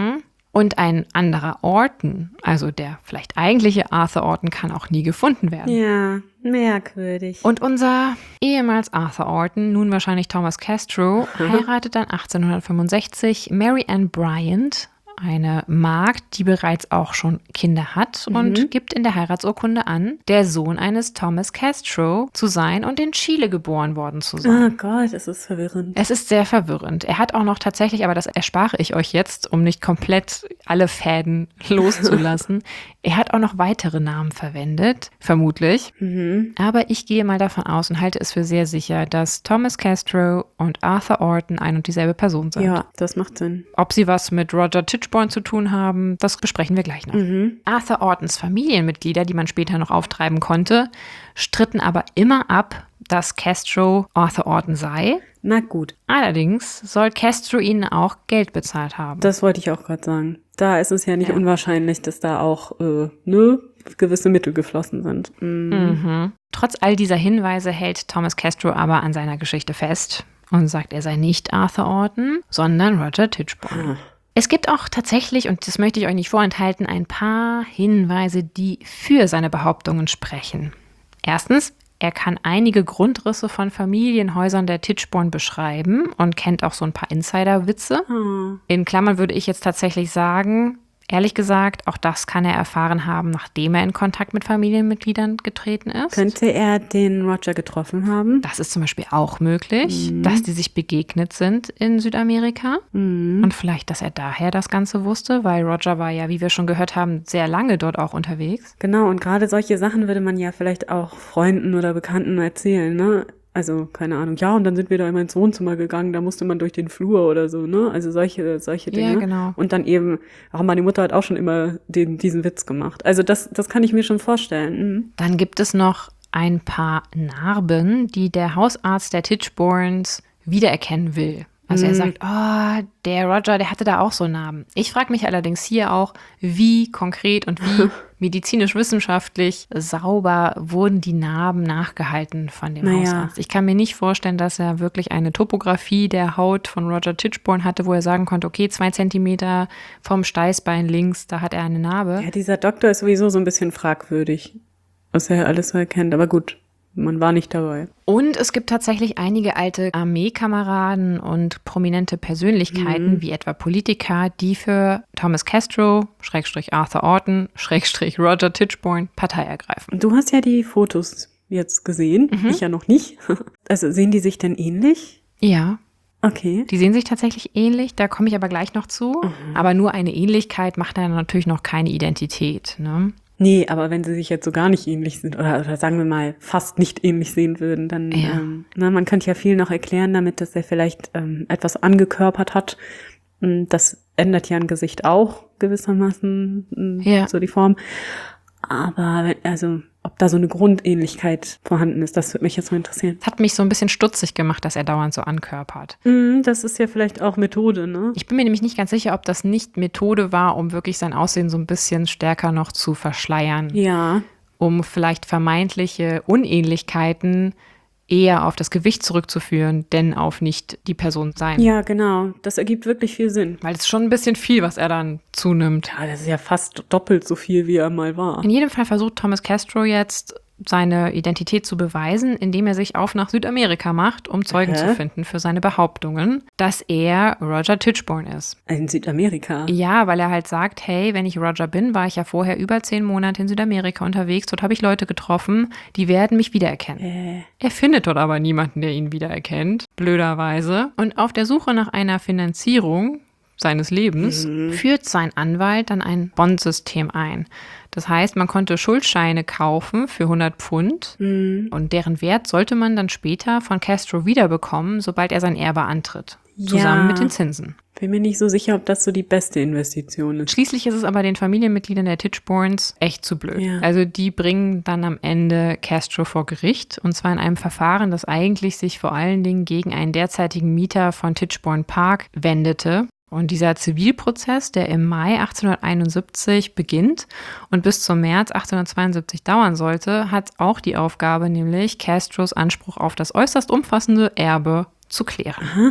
Und ein anderer Orton, also der vielleicht eigentliche Arthur Orton, kann auch nie gefunden werden. Ja, merkwürdig. Und unser ehemals Arthur Orton, nun wahrscheinlich Thomas Castro, heiratet dann achtzehnhundertfünfundsechzig Mary Ann Bryant, eine Magd, die bereits auch schon Kinder hat und Mhm. gibt in der Heiratsurkunde an, der Sohn eines Thomas Castro zu sein und in Chile geboren worden zu sein. Oh Gott, es ist verwirrend. Es ist sehr verwirrend. Er hat auch noch tatsächlich, aber das erspare ich euch jetzt, um nicht komplett alle Fäden loszulassen. Er hat auch noch weitere Namen verwendet, vermutlich. Mhm. Aber ich gehe mal davon aus und halte es für sehr sicher, dass Thomas Castro und Arthur Orton ein und dieselbe Person sind. Ja, das macht Sinn. Ob sie was mit Roger Tichborne zu tun haben, das besprechen wir gleich noch. Mhm. Arthur Ortons Familienmitglieder, die man später noch auftreiben konnte, stritten aber immer ab, dass Castro Arthur Orton sei. Na gut, Allerdings soll Castro ihnen auch Geld bezahlt haben. das wollte ich auch gerade sagen. Da ist es ja nicht Ja. unwahrscheinlich, dass da auch äh, ne, gewisse Mittel geflossen sind. Mhm. Mhm. Trotz all dieser Hinweise hält Thomas Castro aber an seiner Geschichte fest und sagt, er sei nicht Arthur Orton, sondern Roger Tichborne. Ah. Es gibt auch tatsächlich, und das möchte ich euch nicht vorenthalten, ein paar Hinweise, die für seine Behauptungen sprechen. Erstens, er kann einige Grundrisse von Familienhäusern der Tichborne beschreiben und kennt auch so ein paar Insider-Witze. Ah. In Klammern würde ich jetzt tatsächlich sagen, ehrlich gesagt, auch das kann er erfahren haben, nachdem er in Kontakt mit Familienmitgliedern getreten ist. Könnte er den Roger getroffen haben? Das ist zum Beispiel auch möglich, Mhm. dass die sich begegnet sind in Südamerika. Mhm. Und vielleicht, dass er daher das Ganze wusste, weil Roger war ja, wie wir schon gehört haben, sehr lange dort auch unterwegs. Genau, und gerade solche Sachen würde man ja vielleicht auch Freunden oder Bekannten erzählen, ne? Also, keine Ahnung, ja, und dann sind wir da immer ins Wohnzimmer gegangen, da musste man durch den Flur oder so, ne? Also solche, solche Dinge. Ja, genau. Und dann eben, auch meine Mutter hat auch schon immer den, diesen Witz gemacht. Also das, das kann ich mir schon vorstellen. Mhm. Dann gibt es noch ein paar Narben, die der Hausarzt der Tichbornes wiedererkennen will. Also er Mhm. sagt, oh, der Roger, der hatte da auch so Narben. Ich frage mich allerdings hier auch, wie konkret und wie medizinisch-wissenschaftlich sauber wurden die Narben nachgehalten von dem Naja. Hausarzt. Ich kann mir nicht vorstellen, dass er wirklich eine Topographie der Haut von Roger Tichborne hatte, wo er sagen konnte, okay, zwei Zentimeter vom Steißbein links, da hat er eine Narbe. Ja, dieser Doktor ist sowieso so ein bisschen fragwürdig, was er alles so erkennt. Aber gut, man war nicht dabei. Und es gibt tatsächlich einige alte Armeekameraden und prominente Persönlichkeiten, Mhm. wie etwa Politiker, die für Thomas Castro, Schrägstrich Arthur Orton, Schrägstrich Roger Tichborne Partei ergreifen. Du hast ja die Fotos jetzt gesehen, Mhm. ich ja noch nicht. Also sehen die sich denn ähnlich? Ja, Okay. die sehen sich tatsächlich ähnlich, da komme ich aber gleich noch zu. Mhm. Aber nur eine Ähnlichkeit macht dann natürlich noch keine Identität. Ne? Nee, aber wenn sie sich jetzt so gar nicht ähnlich sind oder, oder sagen wir mal fast nicht ähnlich sehen würden, dann, Ja. ähm, na, man könnte ja viel noch erklären damit, dass er vielleicht ähm, etwas angekörpert hat. Mm, Das ändert ja ein Gesicht auch gewissermaßen, mm, Ja. so die Form. Aber wenn- also, ob da so eine Grundähnlichkeit vorhanden ist, das würde mich jetzt mal interessieren. Das hat mich so ein bisschen stutzig gemacht, dass er dauernd so ankörpert. Mm, Das ist ja vielleicht auch Methode, ne? Ich bin mir nämlich nicht ganz sicher, ob das nicht Methode war, um wirklich sein Aussehen so ein bisschen stärker noch zu verschleiern. Ja. Um vielleicht vermeintliche Unähnlichkeiten eher auf das Gewicht zurückzuführen, denn auf nicht die Person sein. Ja, genau. Das ergibt wirklich viel Sinn. Weil es ist schon ein bisschen viel, was er dann zunimmt. Ja, das ist ja fast doppelt so viel, wie er mal war. In jedem Fall versucht Thomas Castro jetzt, seine Identität zu beweisen, indem er sich auf nach Südamerika macht, um Zeugen Hä? zu finden für seine Behauptungen, dass er Roger Tichborne ist. In Südamerika. Ja, weil er halt sagt, hey, wenn ich Roger bin, war ich ja vorher über zehn Monate in Südamerika unterwegs, dort habe ich Leute getroffen, die werden mich wiedererkennen. Äh, Er findet dort aber niemanden, der ihn wiedererkennt, blöderweise. Und auf der Suche nach einer Finanzierung seines Lebens Mhm. führt sein Anwalt dann ein Bondsystem ein. Das heißt, man konnte Schuldscheine kaufen für hundert Pfund mh. und deren Wert sollte man dann später von Castro wiederbekommen, sobald er sein Erbe antritt. Zusammen Ja. mit den Zinsen. Bin mir nicht so sicher, ob das so die beste Investition ist. Schließlich ist es aber den Familienmitgliedern der Tichbornes echt zu blöd. Ja. Also die bringen dann am Ende Castro vor Gericht und zwar in einem Verfahren, das eigentlich sich vor allen Dingen gegen einen derzeitigen Mieter von Tichborne Park wendete. Und dieser Zivilprozess, der im Mai achtzehnhunderteinundsiebzig beginnt und bis zum März achtzehnhundertzweiundsiebzig dauern sollte, hat auch die Aufgabe, nämlich Castros Anspruch auf das äußerst umfassende Erbe zu klären.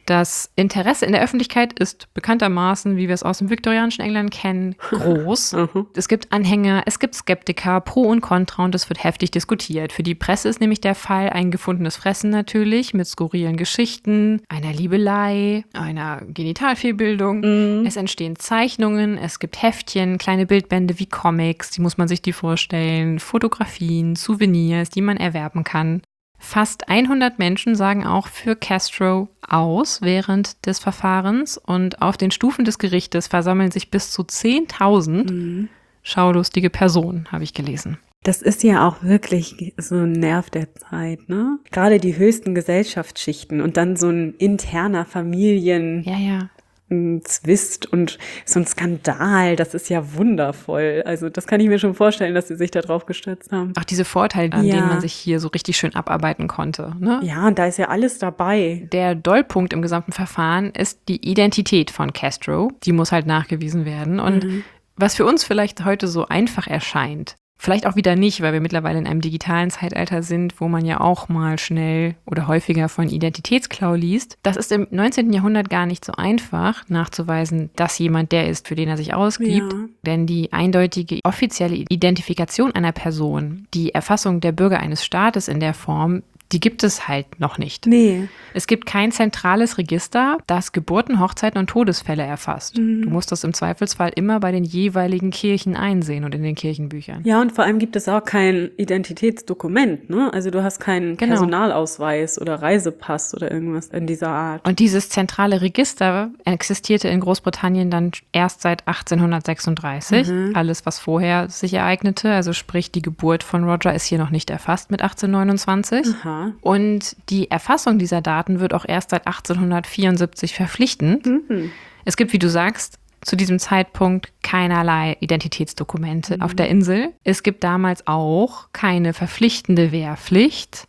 Das Interesse in der Öffentlichkeit ist bekanntermaßen, wie wir es aus dem viktorianischen England kennen, groß. Es gibt Anhänger, es gibt Skeptiker, Pro und Contra und es wird heftig diskutiert. Für die Presse ist nämlich der Fall ein gefundenes Fressen natürlich mit skurrilen Geschichten, einer Liebelei, einer Genitalfehlbildung. Mhm. Es entstehen Zeichnungen, es gibt Heftchen, kleine Bildbände wie Comics, die muss man sich die vorstellen, Fotografien, Souvenirs, die man erwerben kann. Fast hundert Menschen sagen auch für Castro aus während des Verfahrens und auf den Stufen des Gerichtes versammeln sich bis zu zehntausend mhm. schaulustige Personen, habe ich gelesen. Das ist ja auch wirklich so ein Nerv der Zeit, ne? Gerade die höchsten Gesellschaftsschichten und dann so ein interner Familien... Ja, ja. ein Zwist und so ein Skandal, das ist ja wundervoll. Also das kann ich mir schon vorstellen, dass sie sich da drauf gestürzt haben. Auch diese Vorteile, an ja. denen man sich hier so richtig schön abarbeiten konnte. Ne? Ja, und da ist ja alles dabei. Der Dollpunkt im gesamten Verfahren ist die Identität von Castro. Die muss halt nachgewiesen werden. Und mhm. was für uns vielleicht heute so einfach erscheint, vielleicht auch wieder nicht, weil wir mittlerweile in einem digitalen Zeitalter sind, wo man ja auch mal schnell oder häufiger von Identitätsklau liest. Das ist im neunzehnten Jahrhundert gar nicht so einfach nachzuweisen, dass jemand der ist, für den er sich ausgibt. Ja. Denn die eindeutige offizielle Identifikation einer Person, die Erfassung der Bürger eines Staates in der Form, die gibt es halt noch nicht. Nee. Es gibt kein zentrales Register, das Geburten, Hochzeiten und Todesfälle erfasst. Mhm. Du musst das im Zweifelsfall immer bei den jeweiligen Kirchen einsehen und in den Kirchenbüchern. Ja, und vor allem gibt es auch kein Identitätsdokument, ne? Also du hast keinen genau. Personalausweis oder Reisepass oder irgendwas in dieser Art. Und dieses zentrale Register existierte in Großbritannien dann erst seit achtzehnhundertsechsunddreißig. Mhm. Alles, was vorher sich ereignete, also sprich die Geburt von Roger, ist hier noch nicht erfasst mit achtzehnhundertneunundzwanzig. Aha. Und die Erfassung dieser Daten wird auch erst seit achtzehnhundertvierundsiebzig verpflichtend. Mhm. Es gibt, wie du sagst, zu diesem Zeitpunkt keinerlei Identitätsdokumente mhm. auf der Insel. Es gibt damals auch keine verpflichtende Wehrpflicht,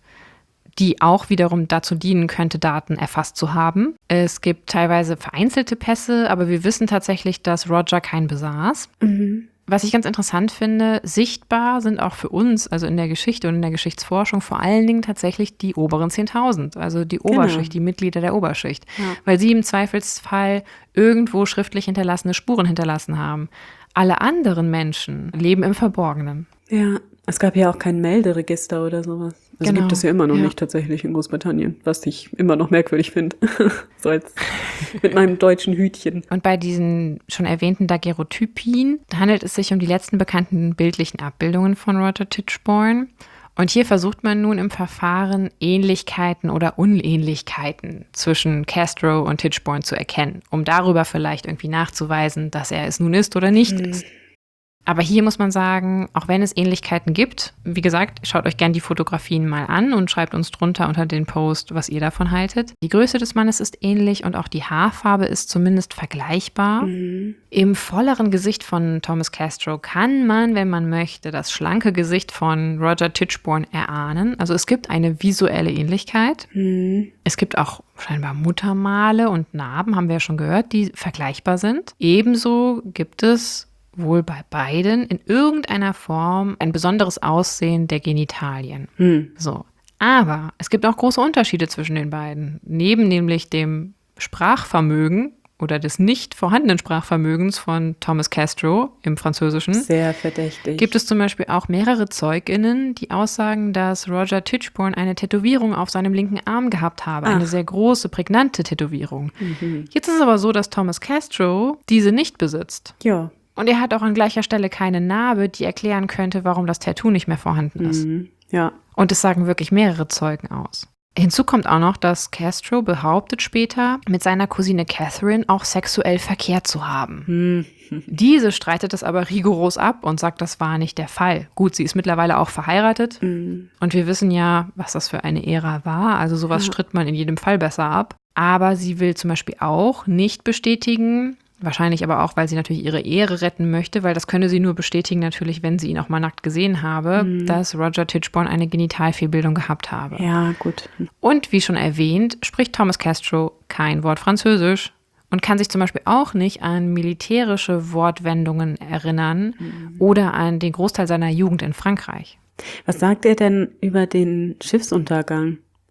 die auch wiederum dazu dienen könnte, Daten erfasst zu haben. Es gibt teilweise vereinzelte Pässe, aber wir wissen tatsächlich, dass Roger keinen besaß. Mhm. Was ich ganz interessant finde, sichtbar sind auch für uns, also in der Geschichte und in der Geschichtsforschung, vor allen Dingen tatsächlich die oberen zehntausend, also die Oberschicht, genau. die Mitglieder der Oberschicht, ja. weil sie im Zweifelsfall irgendwo schriftlich hinterlassene Spuren hinterlassen haben. Alle anderen Menschen leben im Verborgenen. Ja, es gab ja auch kein Melderegister oder sowas. Also genau. gibt es ja immer noch ja. nicht tatsächlich in Großbritannien, was ich immer noch merkwürdig finde. So als mit meinem deutschen Hütchen. Und bei diesen schon erwähnten Daguerreotypien handelt es sich um die letzten bekannten bildlichen Abbildungen von Roger Tichborne. Und hier versucht man nun im Verfahren Ähnlichkeiten oder Unähnlichkeiten zwischen Castro und Tichborne zu erkennen, um darüber vielleicht irgendwie nachzuweisen, dass er es nun ist oder nicht mhm. ist. Aber hier muss man sagen, auch wenn es Ähnlichkeiten gibt, wie gesagt, schaut euch gerne die Fotografien mal an und schreibt uns drunter unter den Post, was ihr davon haltet. Die Größe des Mannes ist ähnlich und auch die Haarfarbe ist zumindest vergleichbar. Mhm. Im volleren Gesicht von Thomas Castro kann man, wenn man möchte, das schlanke Gesicht von Roger Tichborne erahnen. Also es gibt eine visuelle Ähnlichkeit. Mhm. Es gibt auch scheinbar Muttermale und Narben, haben wir ja schon gehört, die vergleichbar sind. Ebenso gibt es wohl bei beiden in irgendeiner Form ein besonderes Aussehen der Genitalien. Hm. So. Aber es gibt auch große Unterschiede zwischen den beiden. Neben nämlich dem Sprachvermögen oder des nicht vorhandenen Sprachvermögens von Thomas Castro im Französischen. Sehr verdächtig. Gibt es zum Beispiel auch mehrere ZeugInnen, die aussagen, dass Roger Tichborne eine Tätowierung auf seinem linken Arm gehabt habe. Ach. Eine sehr große, prägnante Tätowierung. Mhm. Jetzt ist es aber so, dass Thomas Castro diese nicht besitzt. Ja. Und er hat auch an gleicher Stelle keine Narbe, die erklären könnte, warum das Tattoo nicht mehr vorhanden ist. Mhm, ja. Und es sagen wirklich mehrere Zeugen aus. Hinzu kommt auch noch, dass Castro behauptet später, mit seiner Cousine Catherine auch sexuell verkehrt zu haben. Mhm. Diese streitet es aber rigoros ab und sagt, das war nicht der Fall. Gut, sie ist mittlerweile auch verheiratet. Mhm. Und wir wissen ja, was das für eine Ära war. Also sowas ja. stritt man in jedem Fall besser ab. Aber sie will zum Beispiel auch nicht bestätigen, wahrscheinlich aber auch, weil sie natürlich ihre Ehre retten möchte, weil das könne sie nur bestätigen natürlich, wenn sie ihn auch mal nackt gesehen habe, mhm. dass Roger Tichborne eine Genitalfehlbildung gehabt habe. Ja, gut. Und wie schon erwähnt, spricht Thomas Castro kein Wort Französisch und kann sich zum Beispiel auch nicht an militärische Wortwendungen erinnern mhm. oder an den Großteil seiner Jugend in Frankreich. Was sagt er denn über den Schiffsuntergang?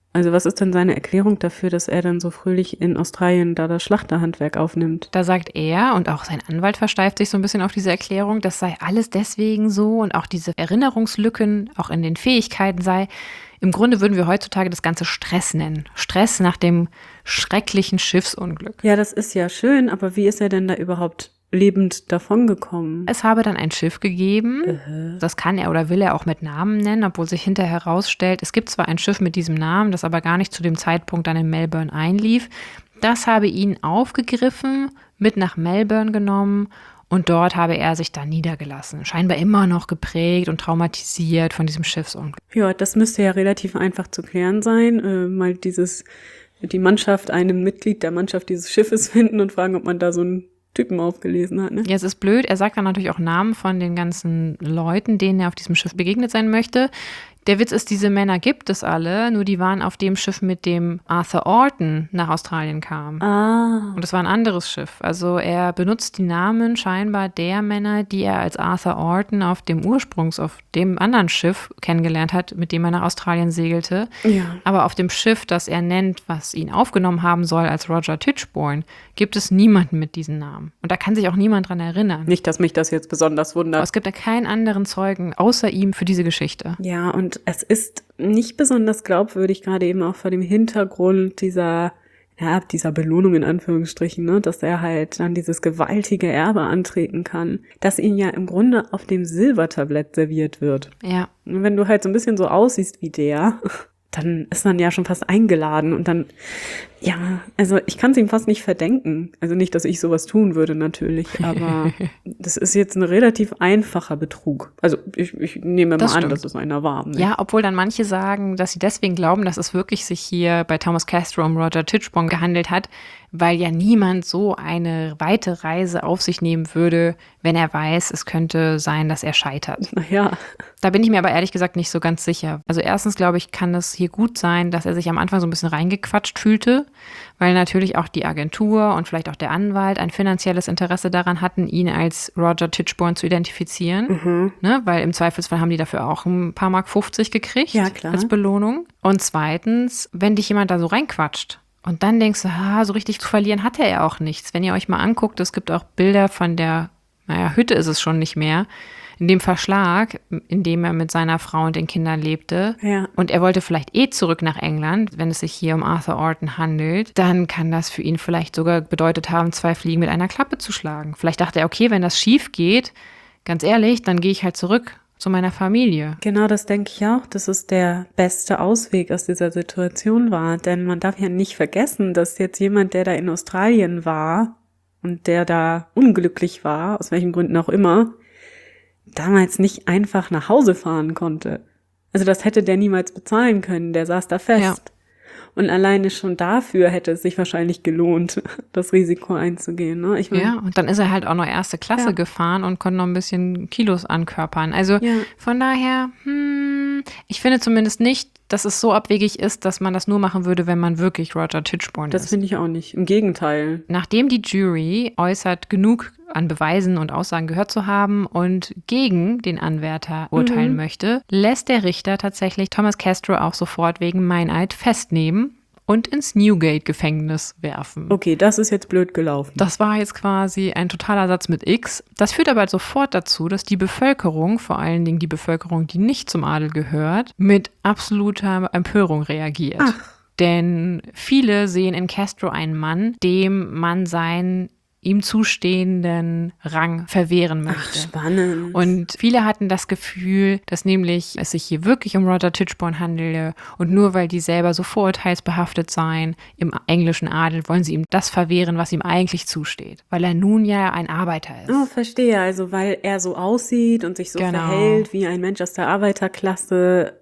Also was ist denn seine Erklärung dafür, dass er dann so fröhlich in Australien da das Schlachterhandwerk aufnimmt? Da sagt er, und auch sein Anwalt versteift sich so ein bisschen auf diese Erklärung, das sei alles deswegen so und auch diese Erinnerungslücken, auch in den Fähigkeiten sei. Im Grunde würden wir heutzutage das Ganze Stress nennen. Stress nach dem schrecklichen Schiffsunglück. Ja, das ist ja schön, aber wie ist er denn da überhaupt lebend davongekommen? Es habe dann ein Schiff gegeben, Uh-huh. das kann er oder will er auch mit Namen nennen, obwohl sich hinterher herausstellt, es gibt zwar ein Schiff mit diesem Namen, das aber gar nicht zu dem Zeitpunkt dann in Melbourne einlief. Das habe ihn aufgegriffen, mit nach Melbourne genommen und dort habe er sich dann niedergelassen. Scheinbar immer noch geprägt und traumatisiert von diesem Schiffsunglück. Ja, das müsste ja relativ einfach zu klären sein. Äh, mal dieses, die Mannschaft, einem Mitglied der Mannschaft dieses Schiffes finden und fragen, ob man da so einen Typen aufgelesen hat, ne? Ja, es ist blöd. Er sagt dann natürlich auch Namen von den ganzen Leuten, denen er auf diesem Schiff begegnet sein möchte. Der Witz ist, diese Männer gibt es alle, nur die waren auf dem Schiff, mit dem Arthur Orton nach Australien kam. Ah. Und es war ein anderes Schiff. Also er benutzt die Namen scheinbar der Männer, die er als Arthur Orton auf dem Ursprungs, auf dem anderen Schiff kennengelernt hat, mit dem er nach Australien segelte. Ja. Aber auf dem Schiff, das er nennt, was ihn aufgenommen haben soll als Roger Tichborne, gibt es niemanden mit diesen Namen. Und da kann sich auch niemand dran erinnern. Nicht, dass mich das jetzt besonders wundert. Aber es gibt ja keinen anderen Zeugen außer ihm für diese Geschichte. Ja, und es ist nicht besonders glaubwürdig, gerade eben auch vor dem Hintergrund dieser, ja, dieser Belohnung in Anführungsstrichen, ne, dass er halt dann dieses gewaltige Erbe antreten kann, das ihn ja im Grunde auf dem Silbertablett serviert wird. Ja. Und wenn du halt so ein bisschen so aussiehst wie der, dann ist man ja schon fast eingeladen und dann, ja, also ich kann es ihm fast nicht verdenken. Also nicht, dass ich sowas tun würde natürlich, aber das ist jetzt ein relativ einfacher Betrug. Also ich, ich nehme Das mal an, stimmt. dass es einer war. Ne? Ja, obwohl dann manche sagen, dass sie deswegen glauben, dass es wirklich sich hier bei Thomas Castro um Roger Tichborne gehandelt hat, weil ja niemand so eine weite Reise auf sich nehmen würde, wenn er weiß, es könnte sein, dass er scheitert. Naja. Da bin ich mir aber ehrlich gesagt nicht so ganz sicher. Also erstens, glaube ich, kann es hier gut sein, dass er sich am Anfang so ein bisschen reingequatscht fühlte, weil natürlich auch die Agentur und vielleicht auch der Anwalt ein finanzielles Interesse daran hatten, ihn als Roger Tichborne zu identifizieren. Mhm. Ne? Weil im Zweifelsfall haben die dafür auch ein paar Mark fünfzig gekriegt Ja, klar. als Belohnung. Und zweitens, wenn dich jemand da so reinquatscht, und dann denkst du, ah, so richtig zu verlieren hatte er auch nichts. Wenn ihr euch mal anguckt, es gibt auch Bilder von der, naja, Hütte ist es schon nicht mehr, in dem Verschlag, in dem er mit seiner Frau und den Kindern lebte. Ja. Und er wollte vielleicht eh zurück nach England, wenn es sich hier um Arthur Orton handelt. Dann kann das für ihn vielleicht sogar bedeutet haben, zwei Fliegen mit einer Klappe zu schlagen. Vielleicht dachte er, okay, wenn das schief geht, ganz ehrlich, dann gehe ich halt zurück zu meiner Familie. Genau, das denke ich auch, dass es der beste Ausweg aus dieser Situation war. Denn man darf ja nicht vergessen, dass jetzt jemand, der da in Australien war und der da unglücklich war, aus welchen Gründen auch immer, damals nicht einfach nach Hause fahren konnte. Also das hätte der niemals bezahlen können, der saß da fest. Ja. Und alleine schon dafür hätte es sich wahrscheinlich gelohnt, das Risiko einzugehen. Ne? Ich mein, Ja, und dann ist er halt auch noch erste Klasse Ja. gefahren und konnte noch ein bisschen Kilos ankörpern. Also Ja. von daher, hm, ich finde zumindest nicht, dass es so abwegig ist, dass man das nur machen würde, wenn man wirklich Roger Tichborne Das ist. finde ich auch nicht. Im Gegenteil. Nachdem die Jury äußert, genug an Beweisen und Aussagen gehört zu haben und gegen den Anwärter urteilen Mhm. möchte, lässt der Richter tatsächlich Thomas Castro auch sofort wegen Meineid festnehmen und ins Newgate-Gefängnis werfen. Okay, das ist jetzt blöd gelaufen. Das war jetzt quasi ein totaler Satz mit X. Das führt aber sofort dazu, dass die Bevölkerung, vor allen Dingen die Bevölkerung, die nicht zum Adel gehört, mit absoluter Empörung reagiert. Ach. Denn viele sehen in Castro einen Mann, dem man seinen ihm zustehenden Rang verwehren Ach, möchte. spannend. Und viele hatten das Gefühl, dass nämlich es sich hier wirklich um Roger Tichborne handele und nur weil die selber so vorurteilsbehaftet seien im englischen Adel, wollen sie ihm das verwehren, was ihm eigentlich zusteht. Weil er nun ja ein Arbeiter ist. Oh, verstehe. Also, weil er so aussieht und sich so Genau. verhält wie ein Mensch aus der Arbeiterklasse.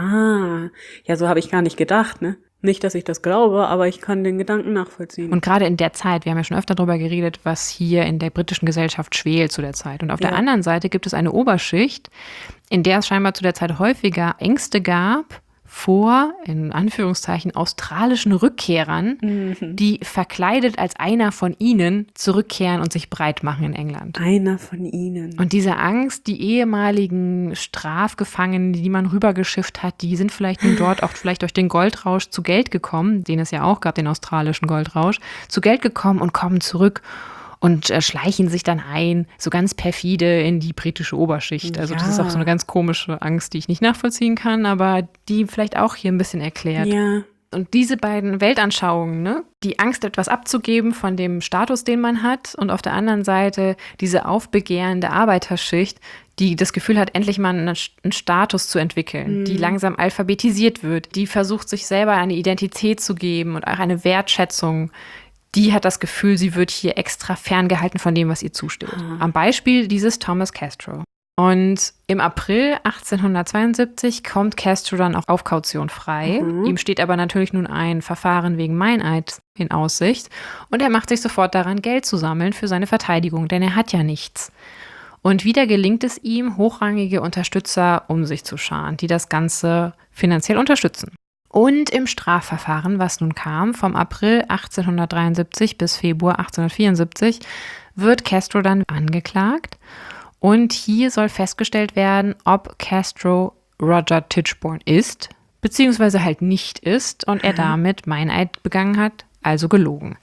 Ah, ja, so habe ich gar nicht gedacht, ne? Nicht, dass ich das glaube, aber ich kann den Gedanken nachvollziehen. Und gerade in der Zeit, wir haben ja schon öfter darüber geredet, was hier in der britischen Gesellschaft schwelt zu der Zeit. Und auf Ja. der anderen Seite gibt es eine Oberschicht, in der es scheinbar zu der Zeit häufiger Ängste gab vor, in Anführungszeichen, australischen Rückkehrern, Mhm. die verkleidet als einer von ihnen zurückkehren und sich breit machen in England. Einer von ihnen. Und diese Angst, die ehemaligen Strafgefangenen, die man rübergeschifft hat, die sind vielleicht nun dort auch vielleicht durch den Goldrausch zu Geld gekommen, den es ja auch gab, den australischen Goldrausch, zu Geld gekommen und kommen zurück und äh, schleichen sich dann ein, so ganz perfide in die britische Oberschicht. Also das ist Ja. auch so eine ganz komische Angst, die ich nicht nachvollziehen kann, aber die vielleicht auch hier ein bisschen erklärt. Ja. Und diese beiden Weltanschauungen, ne? Die Angst, etwas abzugeben von dem Status, den man hat, und auf der anderen Seite diese aufbegehrende Arbeiterschicht, die das Gefühl hat, endlich mal einen, einen Status zu entwickeln, Mhm. die langsam alphabetisiert wird, die versucht, sich selber eine Identität zu geben und auch eine Wertschätzung. Die hat das Gefühl, sie wird hier extra ferngehalten von dem, was ihr zusteht. Ah. Am Beispiel dieses Thomas Castro. Und im April achtzehnhundertzweiundsiebzig kommt Castro dann auch auf Kaution frei. Mhm. Ihm steht aber natürlich nun ein Verfahren wegen Meineid in Aussicht. Und er macht sich sofort daran, Geld zu sammeln für seine Verteidigung, denn er hat ja nichts. Und wieder gelingt es ihm, hochrangige Unterstützer um sich zu scharen, die das Ganze finanziell unterstützen. Und im Strafverfahren, was nun kam, vom April achtzehnhundertdreiundsiebzig bis Februar achtzehnhundertvierundsiebzig, wird Castro dann angeklagt. Und hier soll festgestellt werden, ob Castro Roger Tichborne ist, beziehungsweise halt nicht ist und er damit Meineid begangen hat, also gelogen.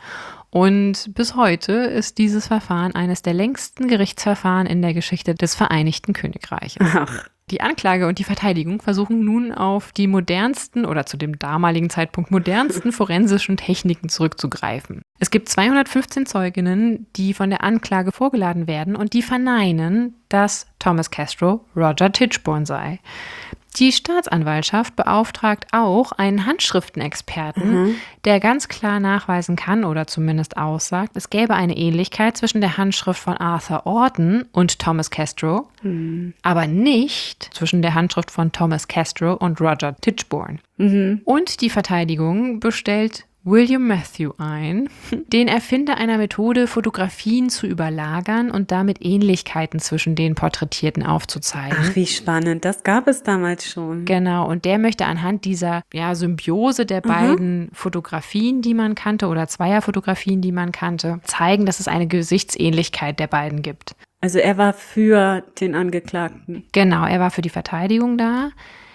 Und bis heute ist dieses Verfahren eines der längsten Gerichtsverfahren in der Geschichte des Vereinigten Königreiches. Ach. Die Anklage und die Verteidigung versuchen nun auf die modernsten oder zu dem damaligen Zeitpunkt modernsten forensischen Techniken zurückzugreifen. Es gibt zweihundertfünfzehn Zeuginnen, die von der Anklage vorgeladen werden und die verneinen, dass Thomas Castro Roger Tichborne sei. Die Staatsanwaltschaft beauftragt auch einen Handschriftenexperten, Mhm. der ganz klar nachweisen kann oder zumindest aussagt, es gäbe eine Ähnlichkeit zwischen der Handschrift von Arthur Orton und Thomas Castro, Mhm. aber nicht zwischen der Handschrift von Thomas Castro und Roger Tichborne. Mhm. Und die Verteidigung bestellt William Matthew ein, den Erfinder einer Methode, Fotografien zu überlagern und damit Ähnlichkeiten zwischen den Porträtierten aufzuzeigen. Ach, wie spannend. Das gab es damals schon. Genau, und der möchte anhand dieser ja, Symbiose der beiden Fotografien, die man kannte, oder zweier Fotografien, die man kannte, zeigen, dass es eine Gesichtsähnlichkeit der beiden gibt. Also er war für den Angeklagten. Genau, er war für die Verteidigung da.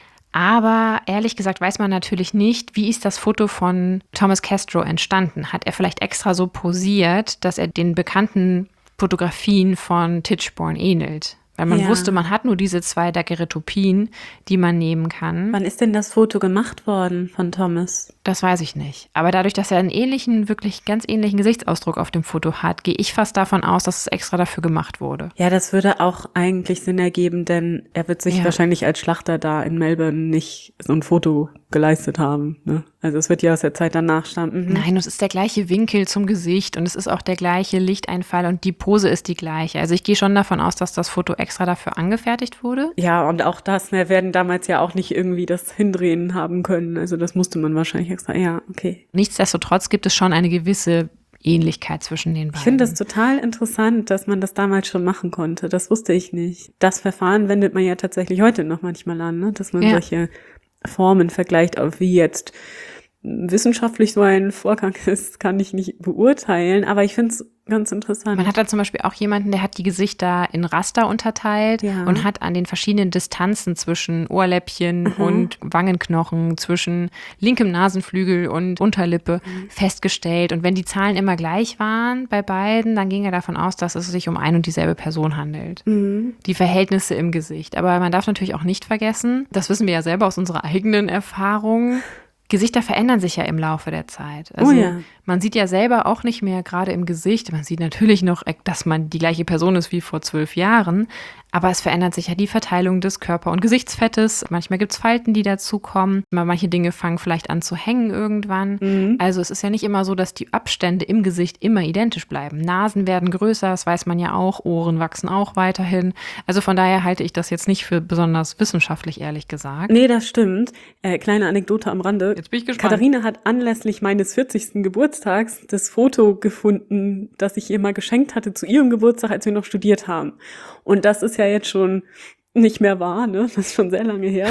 Aber ehrlich gesagt weiß man natürlich nicht, wie ist das Foto von Thomas Castro entstanden? Hat er vielleicht extra so posiert, dass er den bekannten Fotografien von Tichborne ähnelt? Weil man Ja. wusste, man hat nur diese zwei Daguerreotypien, die man nehmen kann. Wann ist denn das Foto gemacht worden von Thomas? Das weiß ich nicht. Aber dadurch, dass er einen ähnlichen, wirklich ganz ähnlichen Gesichtsausdruck auf dem Foto hat, gehe ich fast davon aus, dass es extra dafür gemacht wurde. Ja, das würde auch eigentlich Sinn ergeben, denn er wird sich Ja. wahrscheinlich als Schlachter da in Melbourne nicht so ein Foto geleistet haben. Ne? Also es wird ja aus der Zeit danach stammen. Mhm. Nein, es ist der gleiche Winkel zum Gesicht und es ist auch der gleiche Lichteinfall und die Pose ist die gleiche. Also ich gehe schon davon aus, dass das Foto extra dafür angefertigt wurde. Ja, und auch das, wir werden damals ja auch nicht irgendwie das Hindrehen haben können. Also das musste man wahrscheinlich extra. Ja, okay. Nichtsdestotrotz gibt es schon eine gewisse Ähnlichkeit zwischen den beiden. Ich finde das total interessant, dass man das damals schon machen konnte. Das wusste ich nicht. Das Verfahren wendet man ja tatsächlich heute noch manchmal an, ne? Dass man Ja. solche Formen vergleicht, auch wie jetzt wissenschaftlich so ein Vorgang ist, kann ich nicht beurteilen, aber ich finde es ganz interessant. Man hat da zum Beispiel auch jemanden, der hat die Gesichter in Raster unterteilt Ja. und hat an den verschiedenen Distanzen zwischen Ohrläppchen Mhm. und Wangenknochen, zwischen linkem Nasenflügel und Unterlippe Mhm. festgestellt. Und wenn die Zahlen immer gleich waren bei beiden, dann ging er davon aus, dass es sich um ein und dieselbe Person handelt. Mhm. Die Verhältnisse im Gesicht. Aber man darf natürlich auch nicht vergessen, das wissen wir ja selber aus unserer eigenen Erfahrung, Gesichter verändern sich ja im Laufe der Zeit. Also Oh ja. man sieht ja selber auch nicht mehr gerade im Gesicht, man sieht natürlich noch, dass man die gleiche Person ist wie vor zwölf Jahren, aber es verändert sich ja die Verteilung des Körper- und Gesichtsfettes. Manchmal gibt es Falten, die dazukommen. Manche Dinge fangen vielleicht an zu hängen irgendwann. Mhm. Also es ist ja nicht immer so, dass die Abstände im Gesicht immer identisch bleiben. Nasen werden größer, das weiß man ja auch. Ohren wachsen auch weiterhin. Also von daher halte ich das jetzt nicht für besonders wissenschaftlich, ehrlich gesagt. Nee, das stimmt. Äh, kleine Anekdote am Rande. Jetzt bin ich gespannt. Katharina hat anlässlich meines vierzigsten Geburtstags das Foto gefunden, das ich ihr mal geschenkt hatte zu ihrem Geburtstag, als wir noch studiert haben. Und das ist ja jetzt schon nicht mehr war, ne? Das ist schon sehr lange her.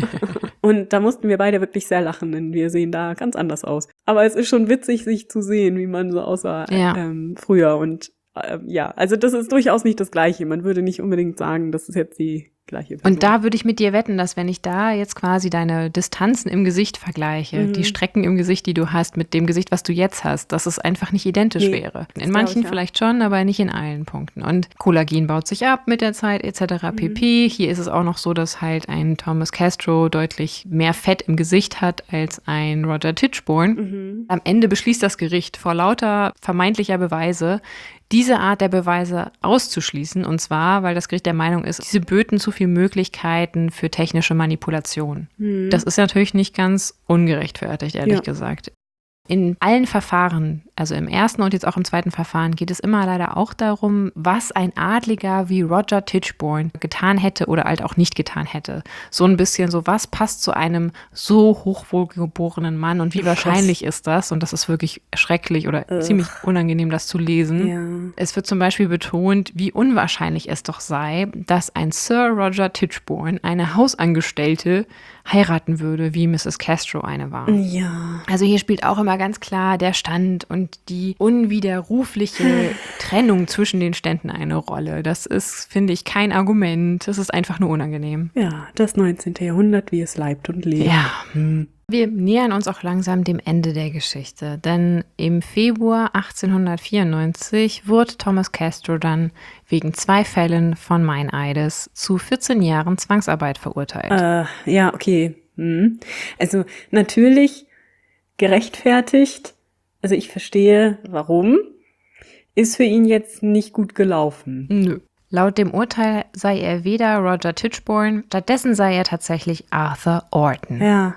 Und da mussten wir beide wirklich sehr lachen, denn wir sehen da ganz anders aus. Aber es ist schon witzig, sich zu sehen, wie man so aussah Ja. ähm, früher. Und ähm, ja, also das ist durchaus nicht das Gleiche. Man würde nicht unbedingt sagen, das ist jetzt die gleiche Person. Und da würde ich mit dir wetten, dass wenn ich da jetzt quasi deine Distanzen im Gesicht vergleiche, Mhm. die Strecken im Gesicht, die du hast, mit dem Gesicht, was du jetzt hast, dass es einfach nicht identisch Nee, wäre. das In glaub manchen ich, ja. vielleicht schon, aber nicht in allen Punkten. Und Kollagen baut sich ab mit der Zeit et cetera Mhm. pp. Hier ist es auch noch so, dass halt ein Thomas Castro deutlich mehr Fett im Gesicht hat als ein Roger Tichborne. Mhm. Am Ende beschließt das Gericht vor lauter vermeintlicher Beweise, diese Art der Beweise auszuschließen. Und zwar, weil das Gericht der Meinung ist, diese böten zu viel Möglichkeiten für technische Manipulation. Mhm. Das ist natürlich nicht ganz ungerechtfertigt, ehrlich Ja. gesagt. In allen Verfahren, also im ersten und jetzt auch im zweiten Verfahren, geht es immer leider auch darum, was ein Adliger wie Roger Tichborne getan hätte oder halt auch nicht getan hätte. So ein bisschen so, was passt zu einem so hochwohlgeborenen Mann und wie Ach, wahrscheinlich ist das? Und das ist wirklich schrecklich oder Ugh. ziemlich unangenehm, das zu lesen. Ja. Es wird zum Beispiel betont, wie unwahrscheinlich es doch sei, dass ein Sir Roger Tichborne eine Hausangestellte heiraten würde, wie Misses Castro eine war. Ja. Also hier spielt auch immer ganz klar der Stand und die unwiderrufliche Trennung zwischen den Ständen eine Rolle. Das ist, finde ich, kein Argument. Das ist einfach nur unangenehm. Ja, das neunzehnte. Jahrhundert, wie es leibt und lebt. Ja. Hm. Wir nähern uns auch langsam dem Ende der Geschichte, denn im Februar achtzehnhundertvierundneunzig wurde Thomas Castro dann wegen zwei Fällen von Meineides zu vierzehn Jahren Zwangsarbeit verurteilt. Äh, ja, okay. Hm. Also natürlich gerechtfertigt. Also ich verstehe, warum. Ist für ihn jetzt nicht gut gelaufen. Nö. Laut dem Urteil sei er weder Roger Tichborne, stattdessen sei er tatsächlich Arthur Orton. Ja.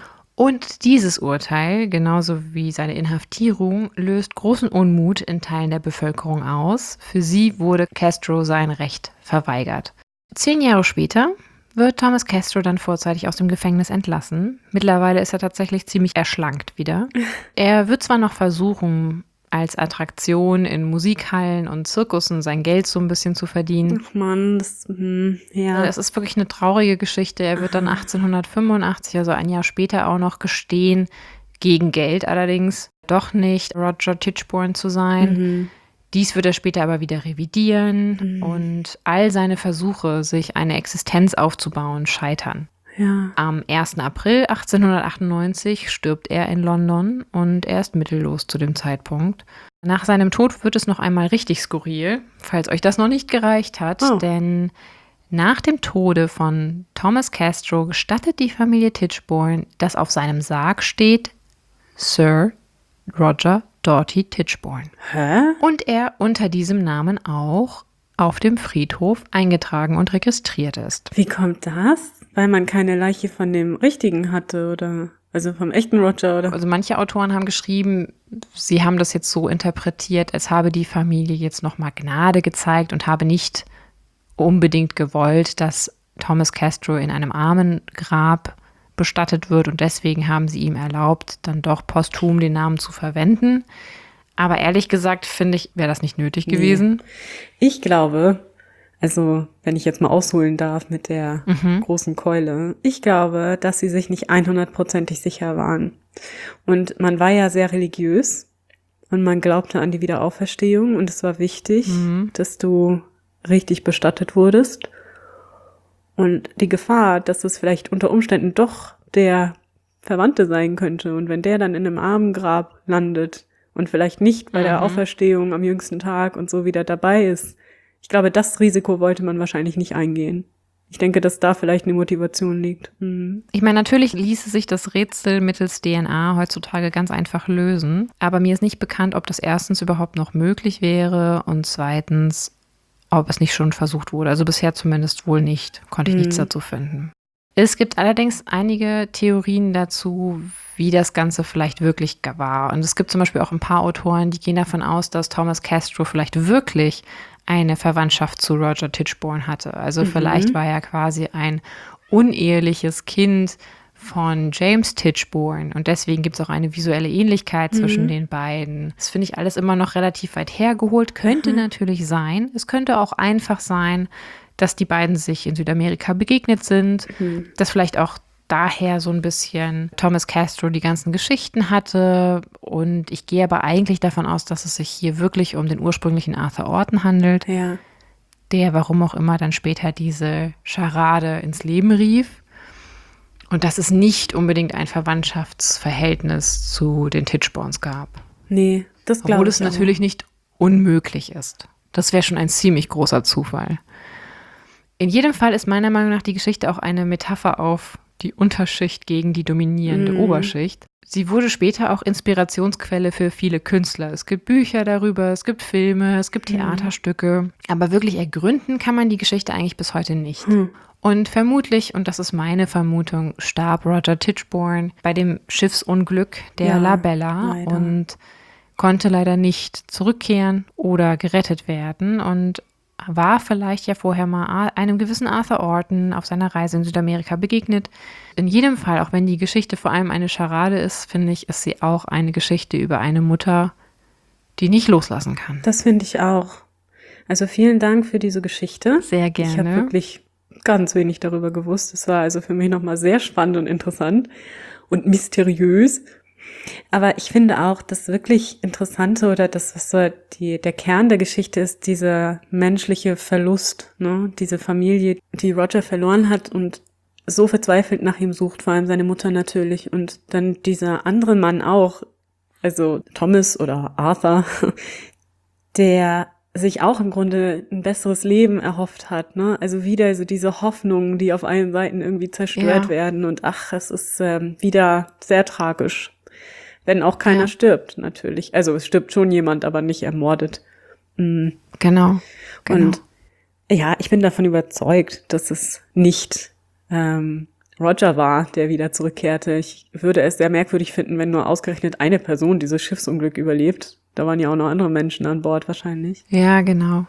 Und dieses Urteil, genauso wie seine Inhaftierung, löst großen Unmut in Teilen der Bevölkerung aus. Für sie wurde Castro sein Recht verweigert. Zehn Jahre später wird Thomas Castro dann vorzeitig aus dem Gefängnis entlassen. Mittlerweile ist er tatsächlich ziemlich erschlankt wieder. Er wird zwar noch versuchen, als Attraktion in Musikhallen und Zirkussen sein Geld so ein bisschen zu verdienen. Ach man, das, hm, ja. Es ist wirklich eine traurige Geschichte. Er wird dann achtzehnhundertfünfundachtzig, also ein Jahr später, auch noch gestehen, gegen Geld allerdings, doch nicht Roger Tichborne zu sein. Mhm. Dies wird er später aber wieder revidieren Mhm. und all seine Versuche, sich eine Existenz aufzubauen, scheitern. Ja. Am ersten April achtzehnhundertachtundneunzig stirbt er in London und er ist mittellos zu dem Zeitpunkt. Nach seinem Tod wird es noch einmal richtig skurril, falls euch das noch nicht gereicht hat, Oh. denn nach dem Tode von Thomas Castro gestattet die Familie Tichborne, dass auf seinem Sarg steht Sir Roger Doughty Tichborne. Hä? Und er unter diesem Namen auch auf dem Friedhof eingetragen und registriert ist. Wie kommt das? Weil man keine Leiche von dem Richtigen hatte, oder? Also vom echten Roger, oder? Also manche Autoren haben geschrieben, sie haben das jetzt so interpretiert, als habe die Familie jetzt nochmal Gnade gezeigt und habe nicht unbedingt gewollt, dass Thomas Castro in einem Armengrab bestattet wird und deswegen haben sie ihm erlaubt, dann doch posthum den Namen zu verwenden. Aber ehrlich gesagt, finde ich, wäre das nicht nötig Nee. gewesen. Ich glaube, also wenn ich jetzt mal ausholen darf mit der Mhm. großen Keule, ich glaube, dass sie sich nicht hundertprozentig sicher waren. Und man war ja sehr religiös und man glaubte an die Wiederauferstehung und es war wichtig, Mhm. dass du richtig bestattet wurdest. Und die Gefahr, dass es vielleicht unter Umständen doch der Verwandte sein könnte und wenn der dann in einem Armengrab landet und vielleicht nicht bei der Mhm. Auferstehung am jüngsten Tag und so wieder dabei ist, ich glaube, das Risiko wollte man wahrscheinlich nicht eingehen. Ich denke, dass da vielleicht eine Motivation liegt. Mhm. Ich meine, natürlich ließe sich das Rätsel mittels D N A heutzutage ganz einfach lösen, aber mir ist nicht bekannt, ob das erstens überhaupt noch möglich wäre und zweitens, ob es nicht schon versucht wurde. Also bisher zumindest wohl nicht, konnte ich Mhm. nichts dazu finden. Es gibt allerdings einige Theorien dazu, wie das Ganze vielleicht wirklich war. Und es gibt zum Beispiel auch ein paar Autoren, die gehen davon aus, dass Thomas Castro vielleicht wirklich eine Verwandtschaft zu Roger Tichborne hatte. Also Mhm. vielleicht war er quasi ein uneheliches Kind von James Tichborne und deswegen gibt es auch eine visuelle Ähnlichkeit zwischen Mhm. den beiden. Das finde ich alles immer noch relativ weit hergeholt. Könnte Mhm. natürlich sein. Es könnte auch einfach sein, dass die beiden sich in Südamerika begegnet sind, Mhm. dass vielleicht auch daher so ein bisschen Thomas Castro die ganzen Geschichten hatte. Und ich gehe aber eigentlich davon aus, dass es sich hier wirklich um den ursprünglichen Arthur Orton handelt, Ja. der, warum auch immer, dann später diese Scharade ins Leben rief. Und dass es nicht unbedingt ein Verwandtschaftsverhältnis zu den Tichbornes gab. Nee, das glaube Obwohl ich es natürlich nicht unmöglich ist. Das wäre schon ein ziemlich großer Zufall. In jedem Fall ist meiner Meinung nach die Geschichte auch eine Metapher auf die Unterschicht gegen die dominierende Mhm. Oberschicht. Sie wurde später auch Inspirationsquelle für viele Künstler. Es gibt Bücher darüber, es gibt Filme, es gibt Theaterstücke. Aber wirklich ergründen kann man die Geschichte eigentlich bis heute nicht. Hm. Und vermutlich, und das ist meine Vermutung, starb Roger Tichborne bei dem Schiffsunglück der Ja, La Bella leider. und konnte leider nicht zurückkehren oder gerettet werden und war vielleicht ja vorher mal einem gewissen Arthur Orton auf seiner Reise in Südamerika begegnet. In jedem Fall, auch wenn die Geschichte vor allem eine Scharade ist, finde ich, ist sie auch eine Geschichte über eine Mutter, die nicht loslassen kann. Das finde ich auch. Also vielen Dank für diese Geschichte. Sehr Ich habe gerne. wirklich ganz wenig darüber gewusst. Es war also für mich nochmal sehr spannend und interessant und mysteriös. Aber ich finde auch, das wirklich Interessante oder das, was so die, der Kern der Geschichte ist, dieser menschliche Verlust, ne? Diese Familie, die Roger verloren hat und so verzweifelt nach ihm sucht, vor allem seine Mutter natürlich. Und dann dieser andere Mann auch, also Thomas oder Arthur, der sich auch im Grunde ein besseres Leben erhofft hat, ne? Also wieder so diese Hoffnungen, die auf allen Seiten irgendwie zerstört Ja. werden und ach, es ist ähm, wieder sehr tragisch. Wenn auch keiner Ja. stirbt, natürlich. Also es stirbt schon jemand, aber nicht ermordet. Mm. Genau. genau. Und ja, ich bin davon überzeugt, dass es nicht ähm, Roger war, der wieder zurückkehrte. Ich würde es sehr merkwürdig finden, wenn nur ausgerechnet eine Person dieses Schiffsunglück überlebt. Da waren ja auch noch andere Menschen an Bord wahrscheinlich. Ja, genau.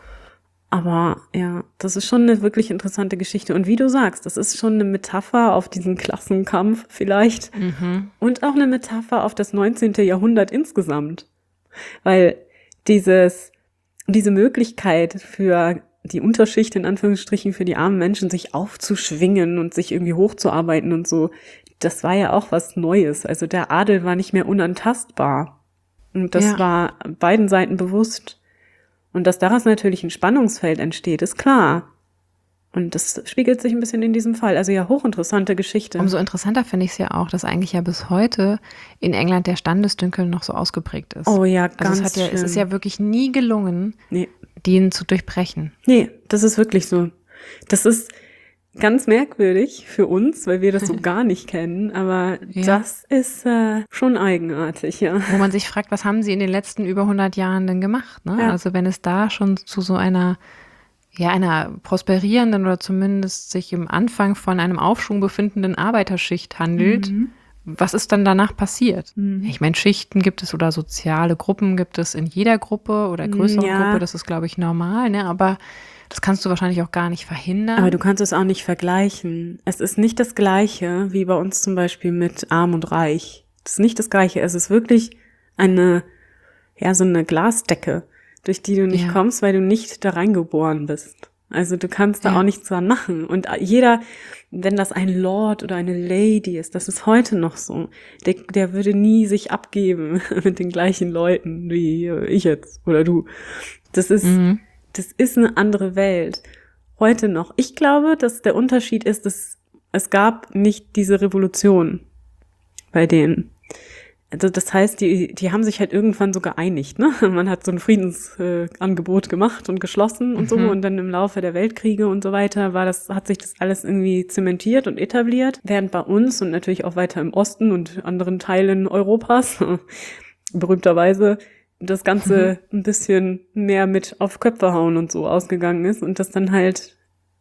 Aber ja, das ist schon eine wirklich interessante Geschichte. Und wie du sagst, das ist schon eine Metapher auf diesen Klassenkampf vielleicht. Mhm. Und auch eine Metapher auf das neunzehnte Jahrhundert insgesamt. Weil dieses, diese Möglichkeit für die Unterschicht, in Anführungsstrichen, für die armen Menschen, sich aufzuschwingen und sich irgendwie hochzuarbeiten und so, das war ja auch was Neues. Also der Adel war nicht mehr unantastbar. Und das Ja. war beiden Seiten bewusst. Und dass daraus natürlich ein Spannungsfeld entsteht, ist klar. Und das spiegelt sich ein bisschen in diesem Fall. Also ja, hochinteressante Geschichte. Umso interessanter finde ich es ja auch, dass eigentlich ja bis heute in England der Standesdünkel noch so ausgeprägt ist. Oh ja, also ganz es, hat ja, es schlimm. ist ja wirklich nie gelungen, Nee. den zu durchbrechen. Nee, das ist wirklich so. Das ist ganz merkwürdig für uns, weil wir das so gar nicht kennen, aber Ja. das ist äh, schon eigenartig, ja. Wo man sich fragt, was haben sie in den letzten über hundert Jahren denn gemacht? Ne? Ja. Also wenn es da schon zu so einer, ja, einer prosperierenden oder zumindest sich im Anfang von einem Aufschwung befindenden Arbeiterschicht handelt, Mhm. was ist dann danach passiert? Mhm. Ich meine, Schichten gibt es oder soziale Gruppen gibt es in jeder Gruppe oder größeren Ja. Gruppe, das ist, glaube ich, normal, ne? Aber das kannst du wahrscheinlich auch gar nicht verhindern. Aber du kannst es auch nicht vergleichen. Es ist nicht das Gleiche wie bei uns zum Beispiel mit Arm und Reich. Das ist nicht das Gleiche. Es ist wirklich eine, ja, so eine Glasdecke, durch die du nicht Ja. kommst, weil du nicht da reingeboren bist. Also du kannst da Ja. auch nichts dran machen. Und jeder, wenn das ein Lord oder eine Lady ist, das ist heute noch so, der, der würde nie sich abgeben mit den gleichen Leuten wie ich jetzt oder du. Das ist, Mhm. das ist eine andere Welt. Heute noch. Ich glaube, dass der Unterschied ist, dass es gab nicht diese Revolution bei denen. Also das heißt, die, die haben sich halt irgendwann so geeinigt, ne? Man hat so ein Friedensangebot äh, Angebot gemacht und geschlossen und so. Mhm. Und dann im Laufe der Weltkriege und so weiter war das, hat sich das alles irgendwie zementiert und etabliert. Während bei uns und natürlich auch weiter im Osten und anderen Teilen Europas, berühmterweise, das Ganze ein bisschen mehr mit auf Köpfe hauen und so ausgegangen ist und das dann halt,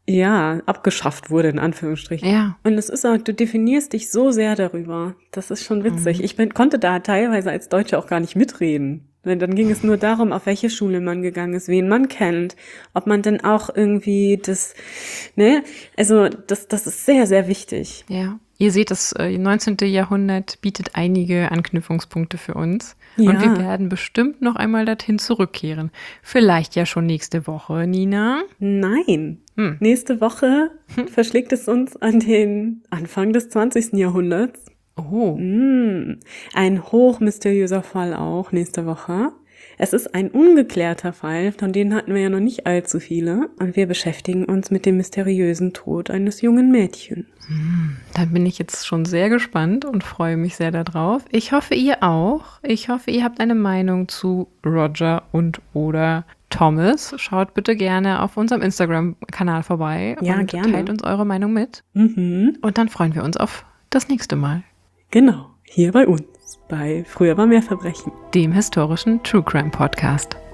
ja, abgeschafft wurde, in Anführungsstrichen. Ja. Und es ist auch, du definierst dich so sehr darüber. Das ist schon witzig. Mhm. Ich bin, konnte da teilweise als Deutsche auch gar nicht mitreden. Denn dann ging es nur darum, auf welche Schule man gegangen ist, wen man kennt, ob man denn auch irgendwie das, ne, also das, das ist sehr, sehr wichtig. Ja. Ihr seht, das äh, neunzehnte Jahrhundert bietet einige Anknüpfungspunkte für uns. Ja. Und wir werden bestimmt noch einmal dorthin zurückkehren. Vielleicht ja schon nächste Woche, Nina. Nein. Hm. Nächste Woche verschlägt es uns an den Anfang des zwanzigsten Jahrhunderts. Oh. Mm, ein hochmysteriöser Fall auch nächste Woche. Es ist ein ungeklärter Fall, von denen hatten wir ja noch nicht allzu viele. Und wir beschäftigen uns mit dem mysteriösen Tod eines jungen Mädchens. Da bin ich jetzt schon sehr gespannt und freue mich sehr darauf. Ich hoffe, ihr auch. Ich hoffe, ihr habt eine Meinung zu Roger und oder Thomas. Schaut bitte gerne auf unserem Instagram-Kanal vorbei Ja, und gerne. teilt uns eure Meinung mit. Mhm. Und dann freuen wir uns auf das nächste Mal. Genau, hier bei uns, bei Früher war mehr Verbrechen. Dem historischen True Crime Podcast.